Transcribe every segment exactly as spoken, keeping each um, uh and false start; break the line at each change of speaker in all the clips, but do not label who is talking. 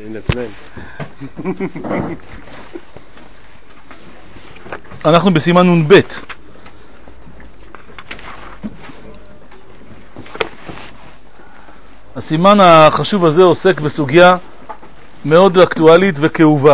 אנחנו בסימן נון ב'. הסימן החשוב הזה עוסק בסוגיה מאוד אקטואלית וכאובה,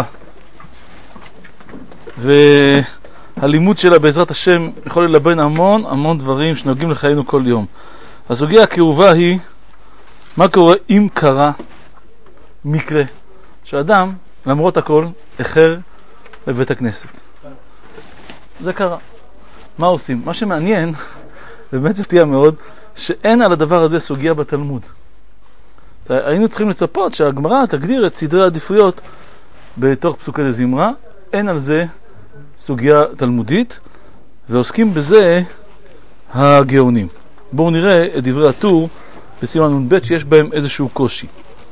והלימוד שלה בעזרת השם יכול ללבן המון המון דברים שנוגעים לחיינו כל יום. הסוגיה הכאובה היא מה קורה אם קרה מקרה שאדם למרות הכל אחר בבית הכנסת. זה קרה. מה עושים? מה שמעניין באמת הפתיע מאוד שאין על הדבר הזה סוגיה בתלמוד. היינו צריכים לצפות שהגמרא תגדיר את סדרי העדיפויות בתוך פסוקי דזמרה. אין על זה סוגיה תלמודית, ועוסקים בזה הגאונים. בואו נראה את דברי הטור בסימן נון ב' שיש בהם איזשהו קושי.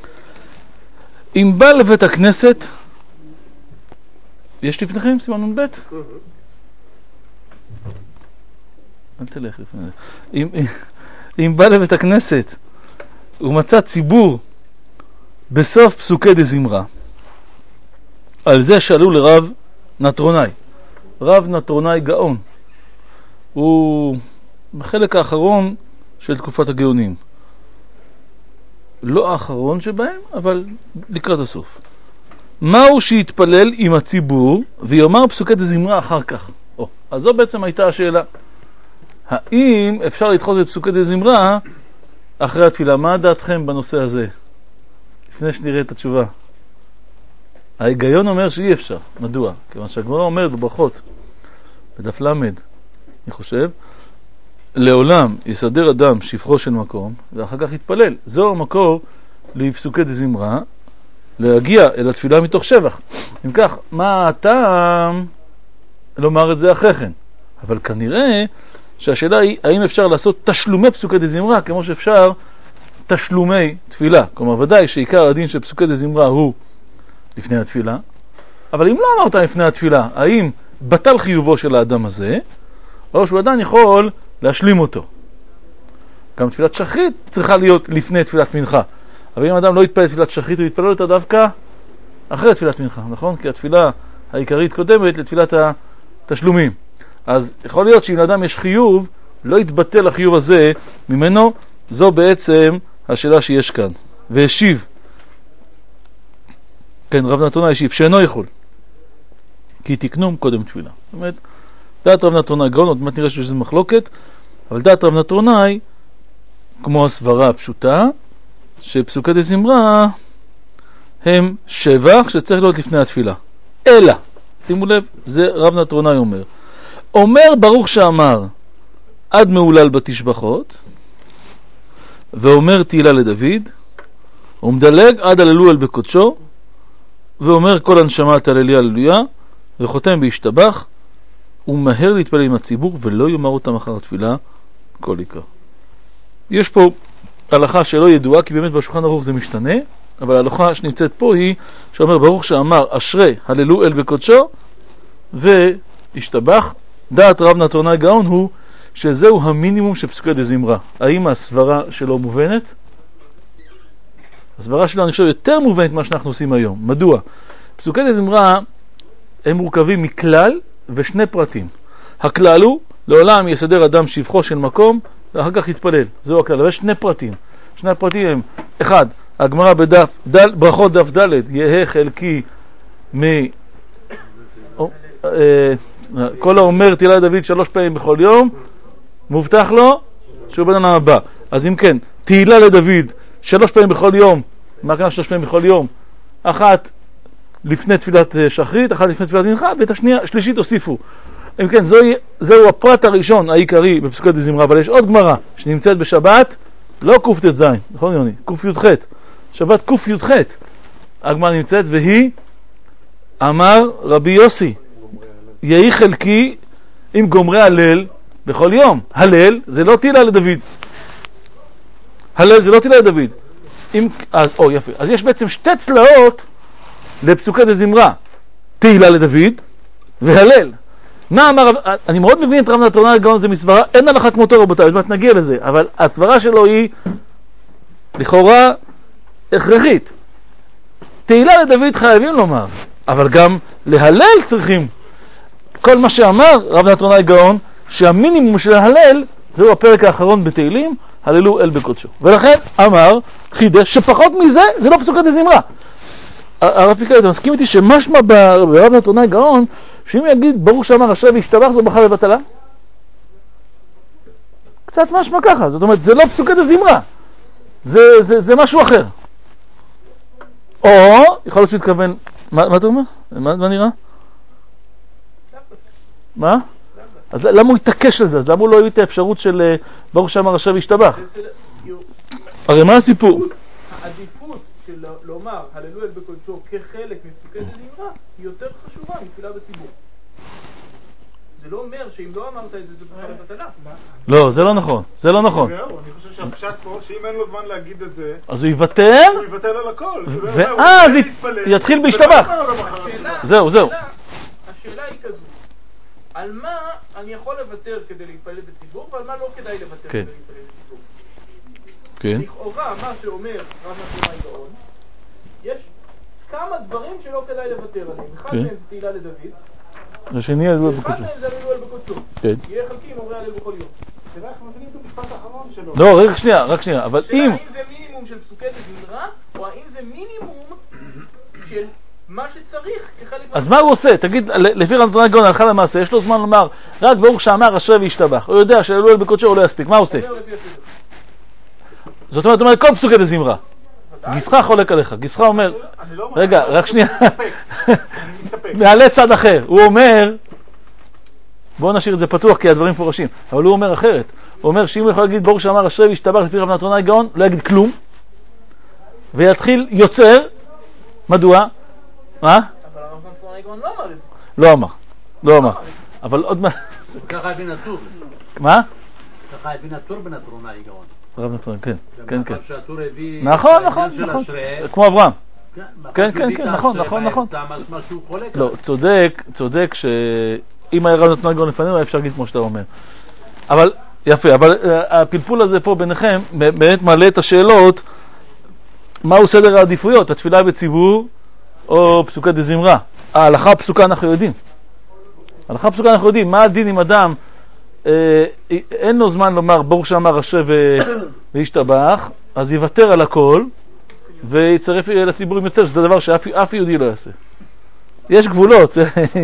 אם בא לבית הכנסת, יש לפניכם סימן נון ב'? אל תלך לפני זה. אם, אם בא לבית הכנסת ומצא ציבור בסוף פסוקי דזמרה, על זה שאלו לרב נטרונאי. רב נטרונאי גאון, הוא בחלק האחרון של תקופת הגאונים, לא האחרון שבהם אבל לקראת הסוף. מהו שיתפלל עם הציבור ויאמר פסוקי דזמרה אחר כך? או, אז זו בעצם הייתה השאלה, האם אפשר לדחות את פסוקי דזמרה אחרי התפילה? מה דעתכם בנושא הזה לפני שנראה את התשובה? ההיגיון אומר שאי אפשר. מדוע? כיוון שהגמרא אומרת בברכות בדף למד, אני חושב, לעולם יסדר אדם שפחו של מקום ואחר כך יתפלל. זהו המקור לפסוקי דזמרה, להגיע אל התפילה מתוך שבח. אם כך, מה הטעם לומר את זה אחרי כן? אבל כנראה שהשאלה היא האם אפשר לעשות תשלומי פסוקי דזמרה כמו שאפשר תשלומי תפילה. כלומר, ודאי שעיקר הדין של פסוקי דזמרה הוא לפני התפילה, אבל אם לא אמרת לפני התפילה, האם בטל חיובו של האדם הזה, או שהוא עדיין יכול להשלים אותו? גם תפילת שחרית צריכה להיות לפני תפילת מנחה, אבל אם אדם לא יתפלל תפילת שחרית, הוא יתפלל אותה דווקא אחרי תפילת מנחה, נכון? כי התפילה העיקרית קודמת לתפילת התשלומים. אז יכול להיות שאם לאדם יש חיוב, לא יתבטל החיוב הזה ממנו. זו בעצם השאלה שיש כאן. והשיב, כן, רב נטרונאי השיב שאינו יכול, כי תקנום קודם תפילה. זאת אומרת, דעת רב נטרונאי גאון, עוד מעט נראה שזה מחלוקת, אבל דעת רב נטרונאי כמו הסברה הפשוטה שפסוקי דזמרה הם שבח שצריך להיות לפני התפילה. אלא, שימו לב, זה רב נטרונאי אומר, אומר ברוך שאמר עד מעולל בתשבחות, ואומר תהילה לדוד, ומדלג עד הללו אל בקודשו, ואומר כל הנשמה תהללי הללויה, וחותם בהשתבח, ומהר להתפלל עם הציבור ולא יאמר אותם אחר התפילה כל עיקר. יש פה הלכה שלא ידועה, כי באמת בשולחן ערוך זה משתנה, אבל ההלכה שנמצאת פה היא שאומר ברוך שאמר אשרי הללו אל בקודשו והשתבח. דעת רב נטרונאי גאון הוא שזהו המינימום של פסוקי דזמרה. האם הסברה שלו מובנת? הסברה שלו אני חושב יותר מובנת מה שאנחנו עושים היום. מדוע? פסוקי דזמרה הם מורכבים מכלל ושני פרטים. הכלל הוא לעולם יסדר אדם שפחו של מקום ואחר כך יתפלל. זהו הכלל. ויש שני פרטים. שני הפרטים הם, אחד, הגמרא בדף דל, ברכות דף ד' יהא חלקי מ... או, אה, כל האומר תהילה לדוד שלוש פעמים בכל יום מובטח לו שהוא בן העולם הבא. אז אם כן, תהילה לדוד שלוש פעמים בכל יום, מה כאן שלוש פעמים בכל יום? אחת לפני תפילת שחרית, אחת לפני תפילת מנחה, ואת השנייה, שלישית הוסיפו. אם כן, זהו, זהו הפרט הראשון העיקרי בפסוקי דזמרה. אבל יש עוד גמרא שנמצאת בשבת, לא קט"ז, נכון יוני? ק"ח, שבת ק"ח הגמרא נמצאת, והיא אמר רבי יוסי יהי חלקי עם גומרי הלל בכל יום. הלל זה לא תהילה לדוד, הלל זה לא תהילה לדוד. אם, אז, או, יפה. אז יש בעצם שתי צלעות לפסוקי דזמרה, תהילה לדוד והלל. מה אמר, אני מאוד מבין את רב נטרונאי גאון, זה מסברה, אין הלכה כמותו רבותיי, אז נגיע לזה, אבל הסברה שלו היא לכאורה הכרחית. תהילה לדוד חייבים לומר, אבל גם להלל צריכים. כל מה שאמר רב נתרונאי גאון, שהמינימום של ההלל, זהו הפרק האחרון בתהילים, הללו אל בקודשו. ולכן אמר, חידש, שפחות מזה, זה לא פסוקת דזמרה. הרב פיקאי, אתה מסכים איתי שמשמע ברב נתרונאי גאון, שאם יגיד ברוך שאמר אשרי וישתבח, זו ברכה ובטלה? קצת משמע ככה, זאת אומרת, זה לא פסוקת דזמרה, זה, זה, זה משהו אחר. או, יכול להיות שהתכוון, מה, מה אתה אומר? מה, מה נראה? מה? אז למה הוא יתעקש על זה? אז למה הוא לא יביא את האפשרות של ברוך שאמר אשרי וישתבח? הרי מה הסיפור?
העדיפות של לומר הללו אל בקודשו כחלק מפסוקי דזמרה היא יותר חשובה מתפילה בציבור. זה לא אומר שאם לא אמרת את זה זה ברכה ובטלה.
לא, זה לא נכון, זה לא נכון.
אני חושב שהפשט פה, שאם אין לו זמן להגיד את זה,
אז הוא יוותר,
הוא יוותר על הכל.
ואז יתחיל בהשתבח. זהו, זהו.
השאלה היא כזו, על מה אני יכול לוותר כדי להתפלל בציבור, ועל מה לא כדאי לוותר כדי להתפלל בציבור?
כן.
לכאורה, מה שאומר רב נתרונאי גאון, יש כמה דברים שלא כדאי לוותר עליהם. אחד מהם זה תהילה לדוד,
השני הללו אל
אחד
בקודשו.
מהם זה הללו אל בקודשו.
כן.
יהיה חלקים אומרי הלל בכל יום.
תראה איך מבינים את המשפט האחרון שלו.
לא, רק שנייה, רק שנייה, אבל
השאלה
אם...
האם זה מינימום של פסוקי דזמרה, או האם זה מינימום של מה שצריך כחלק...
אז מה הוא עושה? תגיד, לפי רב נתרונאי גאון הלכה למעשה, יש לו זמן לומר, רק ברוך שאמר אשרי וישתבח. הוא יודע שהללו אל בקודשו הוא לא יספיק, מה הוא עושה? זאת אומרת, אומר כל פסוקי דזמרה. גיסך חולק עליך, גיסך אומר, רגע, רק שנייה, מעלה צד אחר, הוא אומר, בואו נשאיר את זה פתוח כי הדברים פורשים, אבל הוא אומר אחרת, הוא אומר שאם הוא יכול להגיד ברוך שאמר אשרי וישתבח לפי רב נתרונאי גאון, לא יגיד כלום, ויתחיל יוצר, מדוע? מה?
אבל רב נתרונאי גאון לא אמר את זה.
לא אמר, לא אמר, אבל עוד מה...
ככה הבין הטור.
מה?
ככה הבין הטור בנתרונאי גאון.
רב נתרונאי, כן, כן, כן.
שהטור הביא...
נכון, נכון, נכון, כמו אברהם. כן, כן, כן, נכון, נכון, נכון. לא, צודק, צודק שאם היה רב נתרונאי גאון לפנינו, אפשר להגיד כמו שאתה אומר. אבל, יפה, אבל הפלפול הזה פה ביניכם באמת מעלה את השאלות, מהו סדר העדיפויות, התפילה בציבור או פסוקי דזמרה. ההלכה הפסוקה אנחנו יודעים. ההלכה הפסוקה אנחנו יודעים, מה הדין עם אדם, אין לו זמן לומר ברוך שאמר אשרי וישתבח, אז יוותר על הכל, ויצרף לציבור עם יוצר, שזה דבר שאף יהודי לא יעשה. יש גבולות.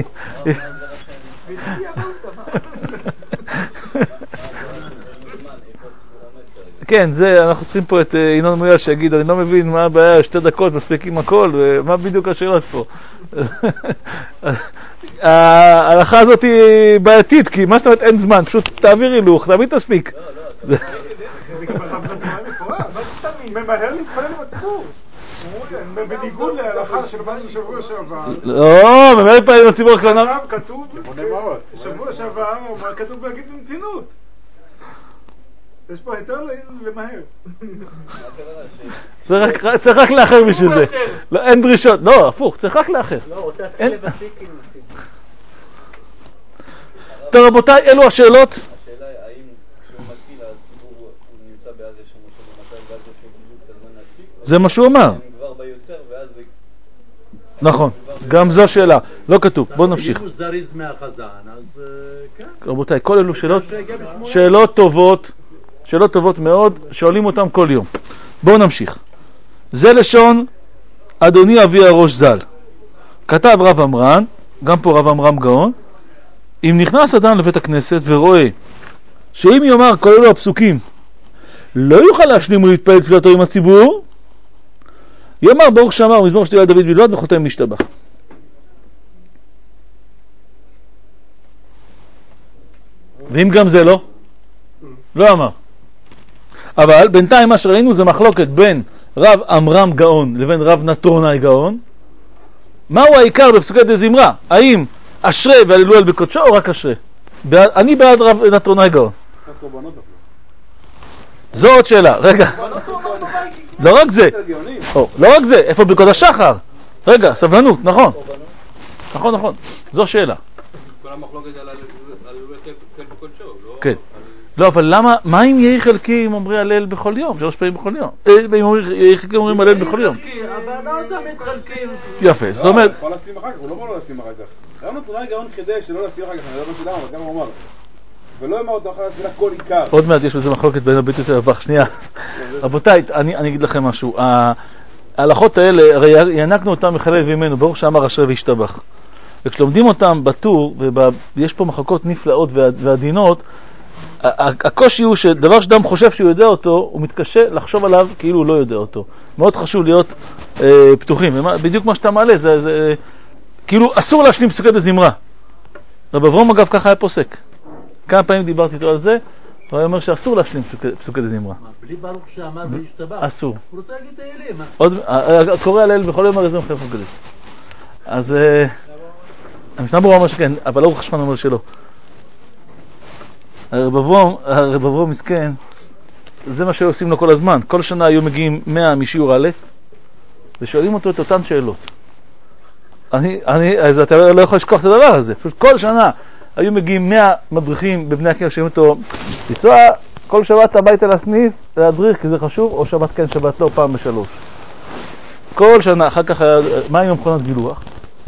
כן, זה, אנחנו צריכים פה את ינון מויאל שיגיד, אני לא מבין מה הבעיה, שתי דקות מספיק עם הכל, ומה בדיוק השאלות פה. ההלכה הזאת היא בעייתית, כי מה זאת אומרת אין זמן, פשוט תעביר הילוך, תמיד תספיק.
ממהר להתפלל בציבור. בניגוד להלכה של בנו שבוע שעבר.
לא, ממהר להתפלל בציבור.
כתוב, שבוע שעבר, כתוב להגיד במתינות. יש פה היתר למהר.
צריך רק לאחר בשביל זה. אין דרישות. לא, הפוך, צריך רק לאחר.
לא, רוצה להתחיל לבסיק עם נושאים.
טוב, רבותיי, אלו השאלות.
השאלה היא, האם כשהוא מתחיל הציבור הוא נמצא באיזה שמות של מתי ואז יש לו בדיוק את הזמן להציג?
זה מה שהוא אמר.
הם כבר ביותר ואז זה...
נכון, גם זו שאלה. לא כתוב, בואו נמשיך.
אם הוא זריז מהחזן, אז כן.
רבותיי, כל אלו שאלות, שאלות טובות, שאלות טובות מאוד, שואלים אותם כל יום. בואו נמשיך. זה לשון אדוני אבי הראש ז"ל. כתב רב אמרן, גם פה רב אמרם גאון, אם נכנס אדם לבית הכנסת ורואה שאם יאמר כל אלו הפסוקים לא יוכל להשלים ולהתפלל תפילתו עם הציבור, יאמר ברוך שאמר מזמור שתהילה לדוד בלבד וחותם להשתבח. ואם גם זה לא, לא אמר. אבל בינתיים מה שראינו זה מחלוקת בין רב אמרם גאון לבין רב נתרונאי גאון. מהו העיקר בפסוקי דזמרה? האם אשרי והללו אל בקודשו או רק אשרי? אני בעד רב נתרונאי גאון. זו עוד שאלה, רגע. לא רק זה, לא רק זה, איפה ברכות השחר? רגע, סבלנות, נכון. נכון, נכון, זו שאלה.
כל המחלוקת על הללו אל בקודשו, לא?
כן. לא, אבל למה, מה אם יהי חלקי אם אומרי הלל בכל יום? שלוש פעמים בכל יום. אם יהי חלקי אומרים הלל בכל יום.
אבל לא תמיד חלקים.
יפה, זאת אומרת...
הוא יכול לשים אחר כך, הוא לא אומר לא לשים אחר כך. רבנו תורה גאון כדי שלא לשים אחר כך, אני לא יודע למה, אבל גם הוא אמר. ולא אמר אותו אחר התפילה כל עיקר.
עוד מעט יש בזה מחלוקת בין הבית יוסף לבח, שנייה. רבותיי, אני אגיד לכם משהו. ההלכות האלה, הרי ינקנו אותם מחלל וימנו, ברוך שאמר אשרי וישתבח. וכשלומדים אותם בטור, ויש פה מחלוקות נפלאות ועדינות, הקושי הוא שדבר שאדם חושב שהוא יודע אותו, הוא מתקשה לחשוב עליו כאילו הוא לא יודע אותו. מאוד חשוב להיות אה, פתוחים. בדיוק מה שאתה מעלה, זה, זה כאילו אסור להשלים פסוקי דזמרה. רב אברהם אגב ככה היה פוסק. כמה פעמים דיברתי איתו על זה, הוא אומר שאסור להשלים פסוקי, פסוקי דזמרה.
בלי ברוך שאמר וישתבח.
אסור.
הוא רוצה להגיד תהילים.
עוד, קורא על אל בכל יום הרזם חלק מוקדש. אז המשנה ברורה אומר שכן, אבל אור חשמן אומר שלא. הרב אברהם מסכן, זה מה שעושים לו כל הזמן. כל שנה היו מגיעים מאה משיעור א' ושואלים אותו את אותן שאלות. אני, אני, אז אתה לא יכול לשכוח את הדבר הזה. כל שנה היו מגיעים מאה מדריכים בבני עקיבא שואלים אותו, לנסוע כל שבת הביתה לסניף להדריך כי זה חשוב, או שבת כן שבת לא, פעם בשלוש. כל שנה, אחר כך, מה עם המכונת גילוח?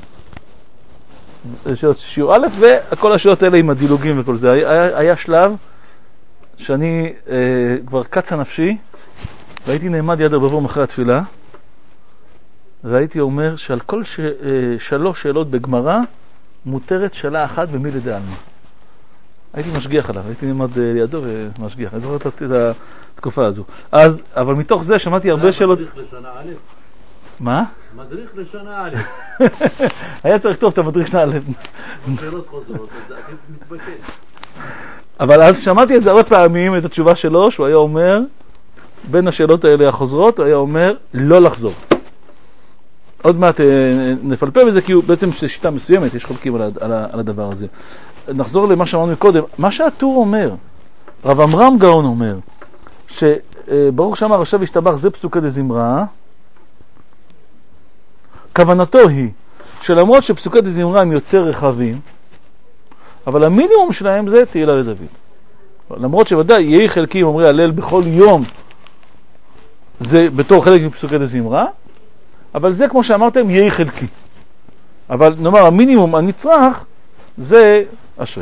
שאלות שיעור א', וכל השאלות האלה עם הדילוגים וכל זה. היה, היה שלב שאני אה, כבר קצה נפשי, והייתי נעמד יד רב אברהם אחרי התפילה, והייתי אומר שעל כל ש, אה, שלוש שאלות בגמרא, מותרת שאלה אחת במילי דעלמא. הייתי משגיח עליו, הייתי נעמד לידו ומשגיח. אני זוכר את התקופה הזו. אז, אבל מתוך זה שמעתי הרבה שאלות...
מדריך לשנה א'?
מה?
מדריך לשנה א'.
היה צריך לכתוב את המדריך שנה א'.
שאלות חוזרות, זה הכי מתבקש.
אבל אז שמעתי את זה הרבה פעמים, את התשובה שלו, שהוא היה אומר, בין השאלות האלה החוזרות, הוא היה אומר, לא לחזור. עוד מעט נפלפה בזה, כי הוא בעצם שיטה מסוימת, יש חולקים על, על, על הדבר הזה. נחזור למה שאמרנו קודם. מה שהטור אומר, רב עמרם גאון אומר, שברוך שאמר אשרי וישתבח זה פסוקי דזמרה, כוונתו היא שלמרות שפסוקי דזמרה הם יותר רחבים, אבל המינימום שלהם זה תהילה לדוד. למרות שוודאי יהי חלקי אומרי הלל בכל יום, זה בתור חלק מפסוקי דזמרה, אבל זה כמו שאמרתם יהי חלקי. אבל נאמר המינימום הנצרך זה אשרי.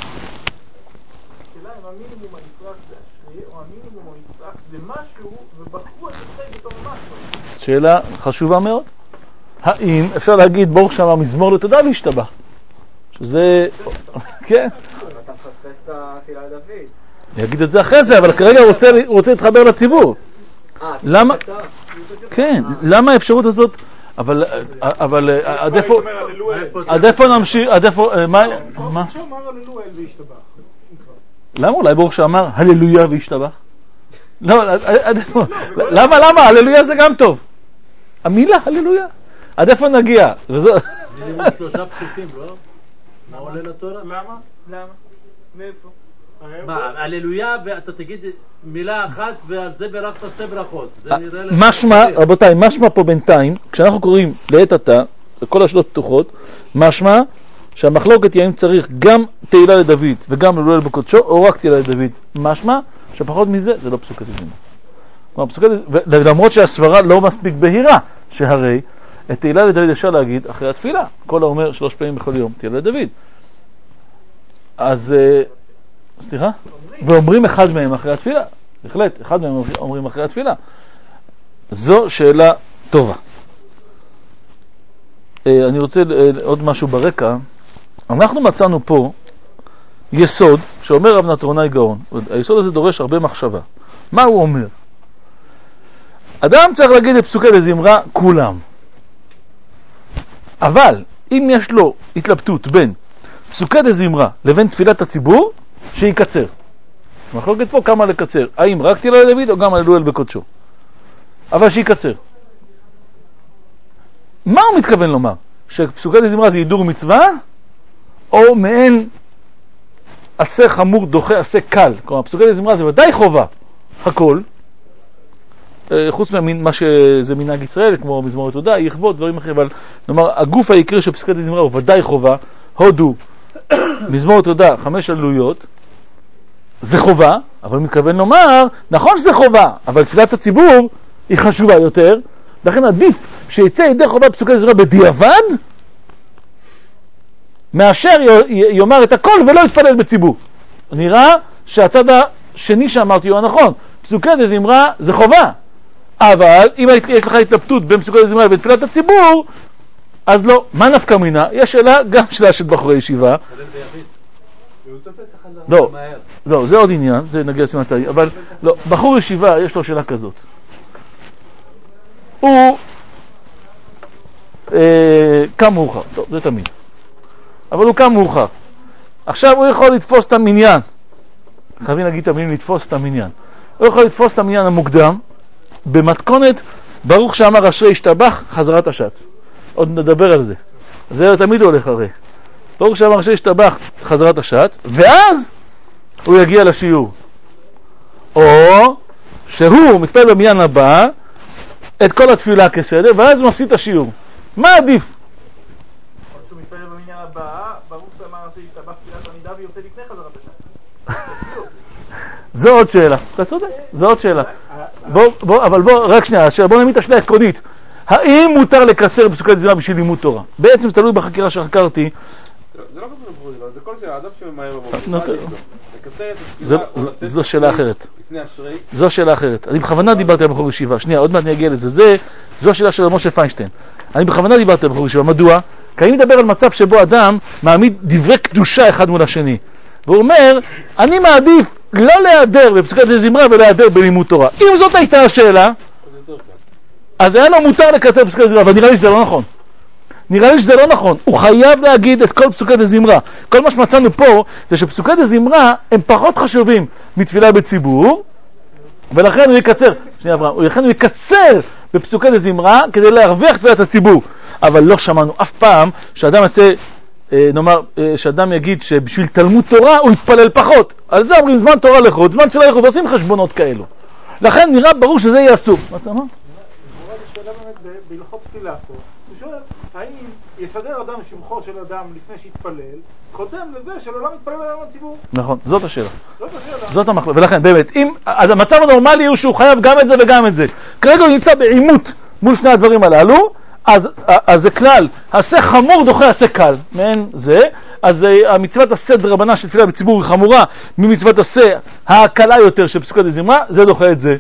השאלה אם המינימום הנצרך זה אשרי או המינימום הנצרך זה משהו ובחרו את אשרי בתור משהו.
שאלה חשובה מאוד. האם אפשר להגיד ברוך שאמר מזמור לתודה וישתבח? שזה... כן.
אתה מפספס את התהילה לדוד.
אני אגיד את זה אחרי זה, אבל כרגע הוא רוצה להתחבר לציבור. למה? כן, למה האפשרות הזאת? אבל, אבל, עד איפה, עד איפה נמשיך, עד איפה, מה? מה?
שאמר הללויה וישתבח.
למה אולי ברוך שאמר הללויה וישתבח? לא, עד איפה? למה, למה? הללויה זה גם טוב. המילה הללויה. עד איפה נגיע?
מינימום שלושה פסוקים, לא? מה עולה לתורה?
למה? למה? מאיפה?
מה, הללויה, ואתה תגיד מילה אחת ועל זה ברכת שתי ברכות.
משמע, רבותיי, משמע פה בינתיים, כשאנחנו קוראים לעת עתה, כל השאלות פתוחות, משמע שהמחלוקת היא האם צריך גם תהילה לדוד וגם הלל בקודשו, או רק תהילה לדוד. משמע שפחות מזה זה לא פסוקי דזמרה. למרות שהסברה לא מספיק בהירה, שהרי את תהילה לדוד אפשר להגיד אחרי התפילה. כל האומר שלוש פעמים בכל יום תהילה לדוד. אז... סליחה? ואומרים אחד מהם אחרי התפילה. בהחלט, אחד מהם אומרים אחרי התפילה. זו שאלה טובה. אני רוצה עוד משהו ברקע. אנחנו מצאנו פה יסוד שאומר רב נתרונאי גאון. היסוד הזה דורש הרבה מחשבה. מה הוא אומר? אדם צריך להגיד את פסוקי דזמרה כולם. אבל אם יש לו התלבטות בין פסוקי דזמרה לבין תפילת הציבור, שיקצר. מחלוקת פה כמה לקצר. האם רק תהילה לדוד או גם הלל בקודשו? אבל שיקצר. מה הוא מתכוון לומר? שפסוקי דזמרה זה הידור מצווה, או מעין עשה חמור דוחה עשה קל. כלומר, פסוקי דזמרה זה ודאי חובה. הכל. חוץ ממה שזה מנהג ישראל, כמו מזמור לתודה, יכבוד, דברים אחרים. אבל נאמר, הגוף העיקרי של פסוקי דזמרה הוא ודאי חובה. הודו, מזמור תודה, חמש עלויות, זה חובה, אבל מתכוון לומר, נכון שזה חובה, אבל תפילת הציבור היא חשובה יותר, לכן עדיף שיצא ידי חובה פסוקי דזמרה בדיעבד, מאשר יאמר את הכל ולא יתפלל בציבור. נראה שהצד השני שאמרתי הוא הנכון, פסוקי דזמרה זה חובה, אבל אם יש לך התלבטות בין פסוקי דזמרה ובתפילת הציבור, אז לא. מה נפקא מינה? יש שאלה, גם שאלה של בחורי ישיבה. לא, לא, זה עוד עניין, זה נגיע לסימן צדיק, אבל לא, בחור ישיבה יש לו שאלה כזאת. הוא אה, קם מאוחר, טוב, זה תמיד. אבל הוא קם מאוחר. עכשיו הוא יכול לתפוס את המניין. חייבים להגיד את המילים, לתפוס את המניין. הוא יכול לתפוס את המניין המוקדם, במתכונת, ברוך שאמר אשרי ישתבח, חזרת השץ. עוד נדבר על זה. זה תמיד הולך הרי. ברוך שאמר אשרי ישתבח, חזרת השץ, ואז הוא יגיע לשיעור. או שהוא מתפלל במניין הבא, את כל התפילה כסדר, ואז הוא מפסיד את השיעור. מה עדיף?
שהוא מתפלל במניין הבא, ברוך שאמר אשרי ישתבח תפילת עמידה ויוצא לפני חזרת השץ.
זו עוד שאלה. אתה צודק, זו עוד שאלה. בוא, בוא, אבל בוא, רק שנייה, בוא נעמיד את השאלה העקרונית. האם מותר לקצר בפסוקי דזמרה בשביל לימוד תורה? בעצם זה תלוי בחקירה שחקרתי.
זה לא כתוב לבחור, זה כל שאלה, אדם שממהר בבוקר.
זו שאלה אחרת.
לפני אשרי.
זו שאלה אחרת. אני בכוונה דיברתי על בחור ישיבה. שנייה, עוד מעט אני אגיע לזה. זה, זו שאלה של משה פיינשטיין. אני בכוונה דיברתי על בחור ישיבה. מדוע? כי אני מדבר על מצב שבו אדם מעמיד דברי קדושה אחד מול השני. והוא אומר, אני מעדיף לא להיעדר בפסוקי דזמרה ולהיעדר בלימוד תורה. אם זאת הייתה השאלה, אז היה לו מותר לקצר פסוקי דזמרה, אבל נראה לי שזה לא נכון. נראה לי שזה לא נכון. הוא חייב להגיד את כל פסוקי דזמרה. כל מה שמצאנו פה זה שפסוקי דזמרה הם פחות חשובים מתפילה בציבור, ולכן הוא יקצר, שנייה אברהם, ולכן הוא יקצר בפסוקי דזמרה כדי להרוויח תפילת הציבור. אבל לא שמענו אף פעם שאדם יעשה, נאמר, שאדם יגיד שבשביל תלמוד תורה הוא יתפלל פחות. על זה אומרים זמן תורה לחוד, זמן תפילה לחוד, ועושים חשבונות כאלו. לכן נראה ברור שזה יהיה אסור. מה אתה אומר?
שאלה באמת בהלכות תפילה פה. הוא שואל, האם יסדר אדם שבחו של אדם לפני שיתפלל, חותם לזה שלא לא מתפלל על הציבור?
נכון, זאת השאלה.
זאת השאלה.
זאת המחלוקת. ולכן, באמת, אם, אז המצב הנורמלי הוא שהוא חייב גם את זה וגם את זה. כרגע הוא נמצא בעימות מול שני הדברים הללו, אז, אז זה כלל, עשה חמור דוחה עשה קל, מעין זה, אז המצוות עשה דרבנה של תפילה בציבור היא חמורה, ממצוות עשה הקלה יותר של פסוקי דזמרה, זה דוחה את זה.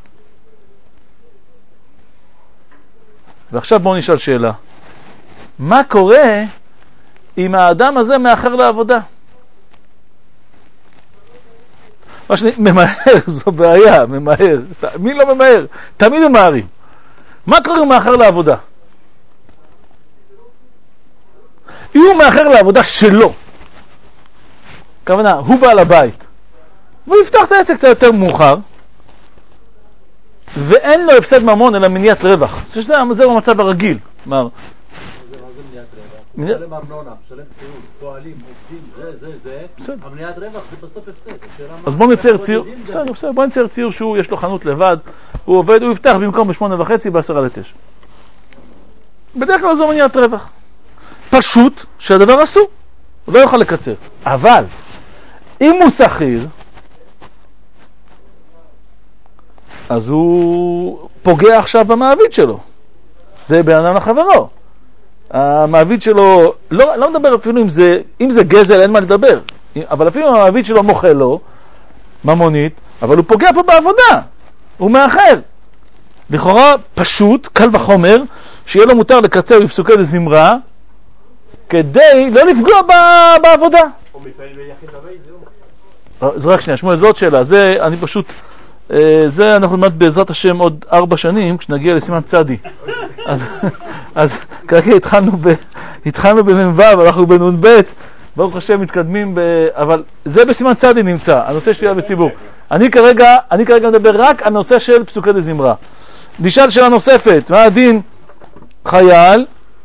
ועכשיו בואו נשאל שאלה. מה קורה אם האדם הזה מאחר לעבודה? מה שאני, ממהר, זו בעיה, ממהר. מי לא ממהר? תמיד ממהרים. מה קורה אם הוא מאחר לעבודה? אם הוא מאחר לעבודה שלו, כוונה, הוא בעל הבית, והוא יפתח את העסק קצת יותר מאוחר, ואין לו הפסד ממון אלא מניעת רווח. שזה זהו המצב הרגיל. מה?
זה מניעת רווח? משלם ארנונה, משלם סיום, פועלים, עובדים, זה, זה, זה. המניעת רווח זה בסוף הפסד.
אז בוא נצייר ציור, בסדר, בסדר, בוא נצייר ציור שהוא, יש לו חנות לבד, הוא עובד, הוא יפתח במקום בשמונה וחצי בעשרה לתשע. בדרך כלל זו מניעת רווח. פשוט שהדבר אסור. הוא לא יוכל לקצר. אבל, אם הוא שכיר, אז הוא פוגע עכשיו במעביד שלו. זה בן אדם לחברו. המעביד שלו, לא, לא מדבר אפילו אם זה, אם זה גזל, אין מה לדבר. אבל אפילו אם המעביד שלו מוכל לו, ממונית, אבל הוא פוגע פה בעבודה. הוא מאחר. לכאורה פשוט, קל וחומר, שיהיה לו מותר לקצר בפסוקי דזמרה, כדי לא לפגוע בעבודה.
או מפעיל ביחיד לבית, זהו.
זה רק שנייה, שמואל, זאת שאלה. זה, אני פשוט... זה אנחנו נלמד בעזרת השם עוד ארבע שנים כשנגיע לסימן צדי. אז, אז כרגע התחלנו ב, התחלנו במ"ו, אנחנו בנ"ב, ברוך השם מתקדמים ב, אבל זה בסימן צדי נמצא, הנושא שתפילה בציבור. אני כרגע, אני כרגע מדבר רק על נושא של פסוקי דזמרה. נשאל שאלה נוספת, מה הדין חייל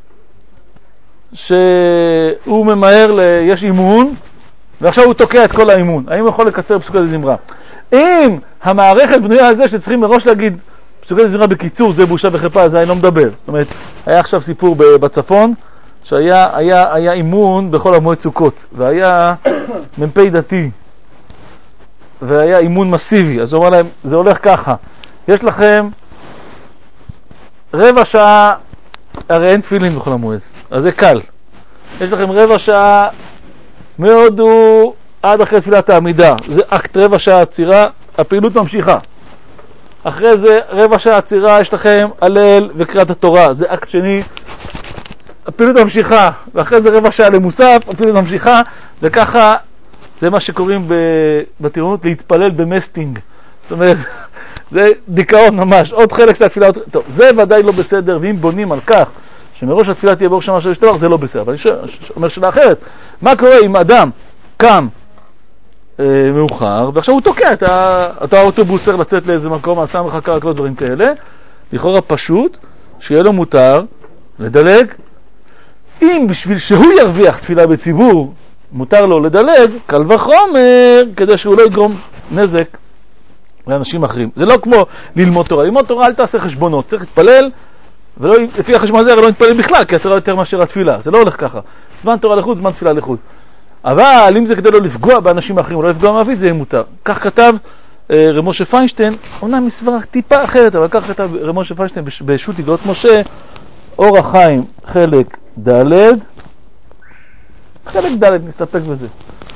שהוא ממהר, ל, יש אימון, ועכשיו הוא תוקע את כל האימון. האם הוא יכול לקצר פסוקי דזמרה? אם המערכת בנויה על זה שצריכים מראש להגיד פסוקי דזמרה בקיצור, זה בושה וחרפה, זה אני לא מדבר. זאת אומרת, היה עכשיו סיפור בצפון, שהיה היה, היה אימון בכל המועד סוכות, והיה מ"פ דתי, והיה אימון מסיבי. אז הוא אומר להם, זה הולך ככה, יש לכם רבע שעה, הרי אין תפילין בכל המועד, אז זה קל. יש לכם רבע שעה מאוד הוא עד אחרי תפילת העמידה, זה אקט רבע שעה עצירה, הפעילות ממשיכה. אחרי זה רבע שעה עצירה יש לכם הלל וקריאת התורה, זה אקט שני, הפעילות ממשיכה, ואחרי זה רבע שעה למוסף, הפעילות ממשיכה, וככה זה מה שקוראים בטירונות להתפלל במסטינג. זאת אומרת, זה דיכאון ממש, עוד חלק של התפילה, טוב, זה ודאי לא בסדר, ואם בונים על כך שמראש התפילה תהיה ברוך שם השם ישתבח, זה לא בסדר. אבל אני אומר שאלה אחרת, מה קורה אם אדם קם אה, מאוחר, ועכשיו הוא תוקע את, ה, את האוטובוס, צריך לצאת לאיזה מקום, עשה מחכה, כל דברים כאלה, לכאורה פשוט, שיהיה לו מותר לדלג. אם בשביל שהוא ירוויח תפילה בציבור, מותר לו לדלג, קל וחומר, כדי שהוא לא יגרום נזק לאנשים אחרים. זה לא כמו ללמוד תורה. ללמוד תורה אל תעשה חשבונות, צריך להתפלל, ולפי החשבון הזה לא נתפלל בכלל, כי התורה יותר מאשר התפילה. זה לא הולך ככה. זמן תורה לחוד, זמן תפילה לחוד. אבל אם זה כדי לא לפגוע באנשים אחרים, או לא לפגוע מעביד, זה יהיה מותר. כך כתב אה, רב משה פיינשטיין, אומנם מסברה טיפה אחרת, אבל כך כתב רב משה פיינשטיין בשו"ת יגלות משה, אור החיים, חלק ד', חלק ד', נסתפק בזה.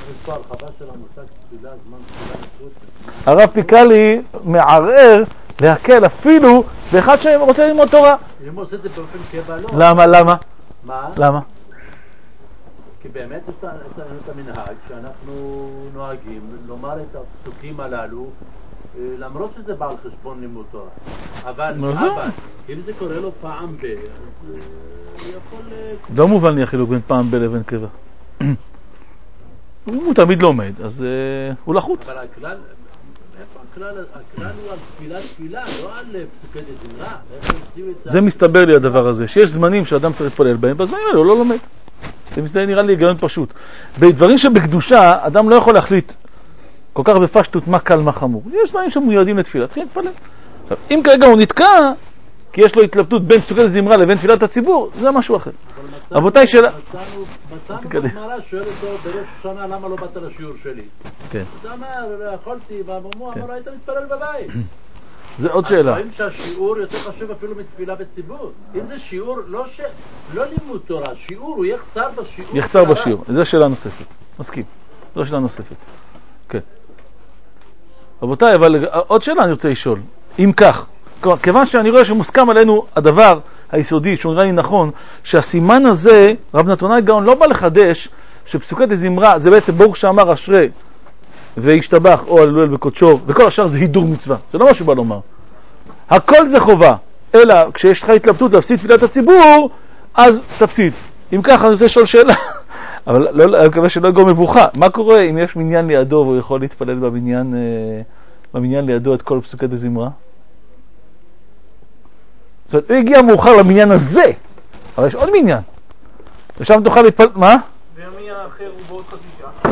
הרב פיקלי מערער להקל אפילו באחד שרוצה ללמוד תורה.
אם עושה את זה באופן קבע לא.
למה? למה?
מה?
למה?
כי באמת יש את המנהג שאנחנו נוהגים לומר את הפסוקים הללו למרות שזה בא על חשבון לימוד תורה. אבל אם זה קורה לו פעם ב... יכול...
לא מובן לי החילוק בין פעם ב לבין קבע. הוא תמיד לומד, אז הוא לחוץ.
אבל הכלל... הכלל הוא על תפילה תפילה, לא על פסוקי דזמרה.
זה מסתבר לי הדבר הזה, שיש זמנים שאדם צריך להתפלל בהם, בזמנים האלה הוא לא לומד. זה מסתבר נראה לי היגיון פשוט. בדברים שבקדושה, אדם לא יכול להחליט כל כך בפשטות מה קל מה חמור. יש דברים שמיועדים לתפילה, צריכים להתפלל. עכשיו, אם כרגע הוא נתקע, כי יש לו התלבטות בין פסוקי דזמרה לבין תפילת הציבור, זה משהו אחר. רבותיי שאלה...
מצאנו בגמרא, שואל אותו בראש השנה למה לא באת לשיעור שלי. כן. אתה אמר, לא יכולתי, ואמרו, אמרו, היית מתפלל בבית.
זה עוד שאלה.
רואים שהשיעור יותר חשוב אפילו מתפילה בציבור. אם זה שיעור, לא לימוד תורה, שיעור, הוא יחסר בשיעור.
יחסר בשיעור, זו שאלה נוספת. מסכים. זו שאלה נוספת. כן. רבותיי, אבל עוד שאלה אני רוצה לשאול. אם כך, כיוון שאני רואה שמוסכם עלינו הדבר היסודי, שהוא נראה לי נכון, שהסימן הזה, רב נתנאי גאון לא בא לחדש, שפסוקי דזמרה זה בעצם ברוך שאמר אשרי וישתבח או הללוהל בקודשו, וכל השאר זה הידור מצווה. זה לא מה שהוא בא לומר. הכל זה חובה, אלא כשיש לך התלבטות להפסיד תפילת הציבור, אז תפסיד. אם ככה אני רוצה לשאול שאלה, אבל לא, אני מקווה שלא יגור מבוכה. מה קורה אם יש מניין לידו והוא יכול להתפלל בבניין, בבניין לידו את כל פסוקי דזמרה? זאת אומרת, הוא הגיע מאוחר למניין הזה, אבל יש עוד מניין. ושם תוכל להתפלל, מה?
והמניין האחר הוא בעוד חצי שעה.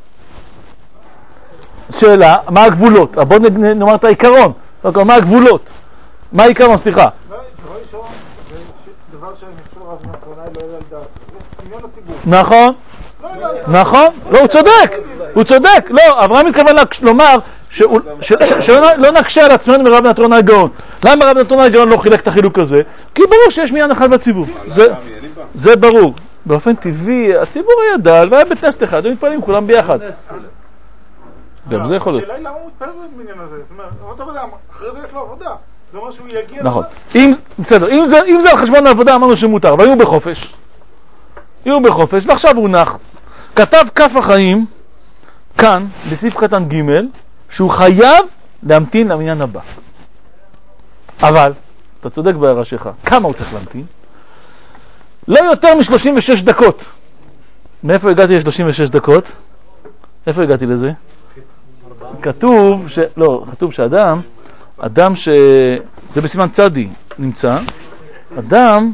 שאלה, מה הגבולות? בואו נאמר את העיקרון. מה הגבולות? מה העיקרון, סליחה?
דבר ראשון, זה דבר שאני חושב רב נתנאי לא יודע לדעת. זה עניין הציבור.
נכון, נכון, לא, הוא צודק, הוא צודק. לא, אברהם מתכוון לומר שלא נקשה על עצמנו מרב נתנאי גאון. למה רב נתנאי גאון לא חילק את החילוק הזה? כי ברור שיש מניין אחד בציבור. זה ברור. באופן טבעי, הציבור היה דל והיה בית כנסת אחד, הם מתפללים כולם ביחד. גם זה יכול להיות.
השאלה היא למה הוא מתפלל בעניין הזה? זאת אומרת, עוד עבודה, אחרי זה יש לו עבודה. זה אומר שהוא יגיע...
נכון. בסדר, אם זה על חשבון העבודה אמרנו שמותר, אבל הוא בחופש. הוא בחופש, ועכשיו הוא נח. כתב כף החיים, כאן, בסעיף קטן ג', שהוא חייב להמתין למניין הבא. אבל, אתה צודק בהערה שלך, כמה הוא צריך להמתין? לא יותר מ-שלושים ושש דקות. מאיפה הגעתי ל-שלושים ושש דקות? איפה הגעתי לזה? כתוב ש... לא, כתוב שאדם, אדם ש... זה בסימן צדי נמצא, אדם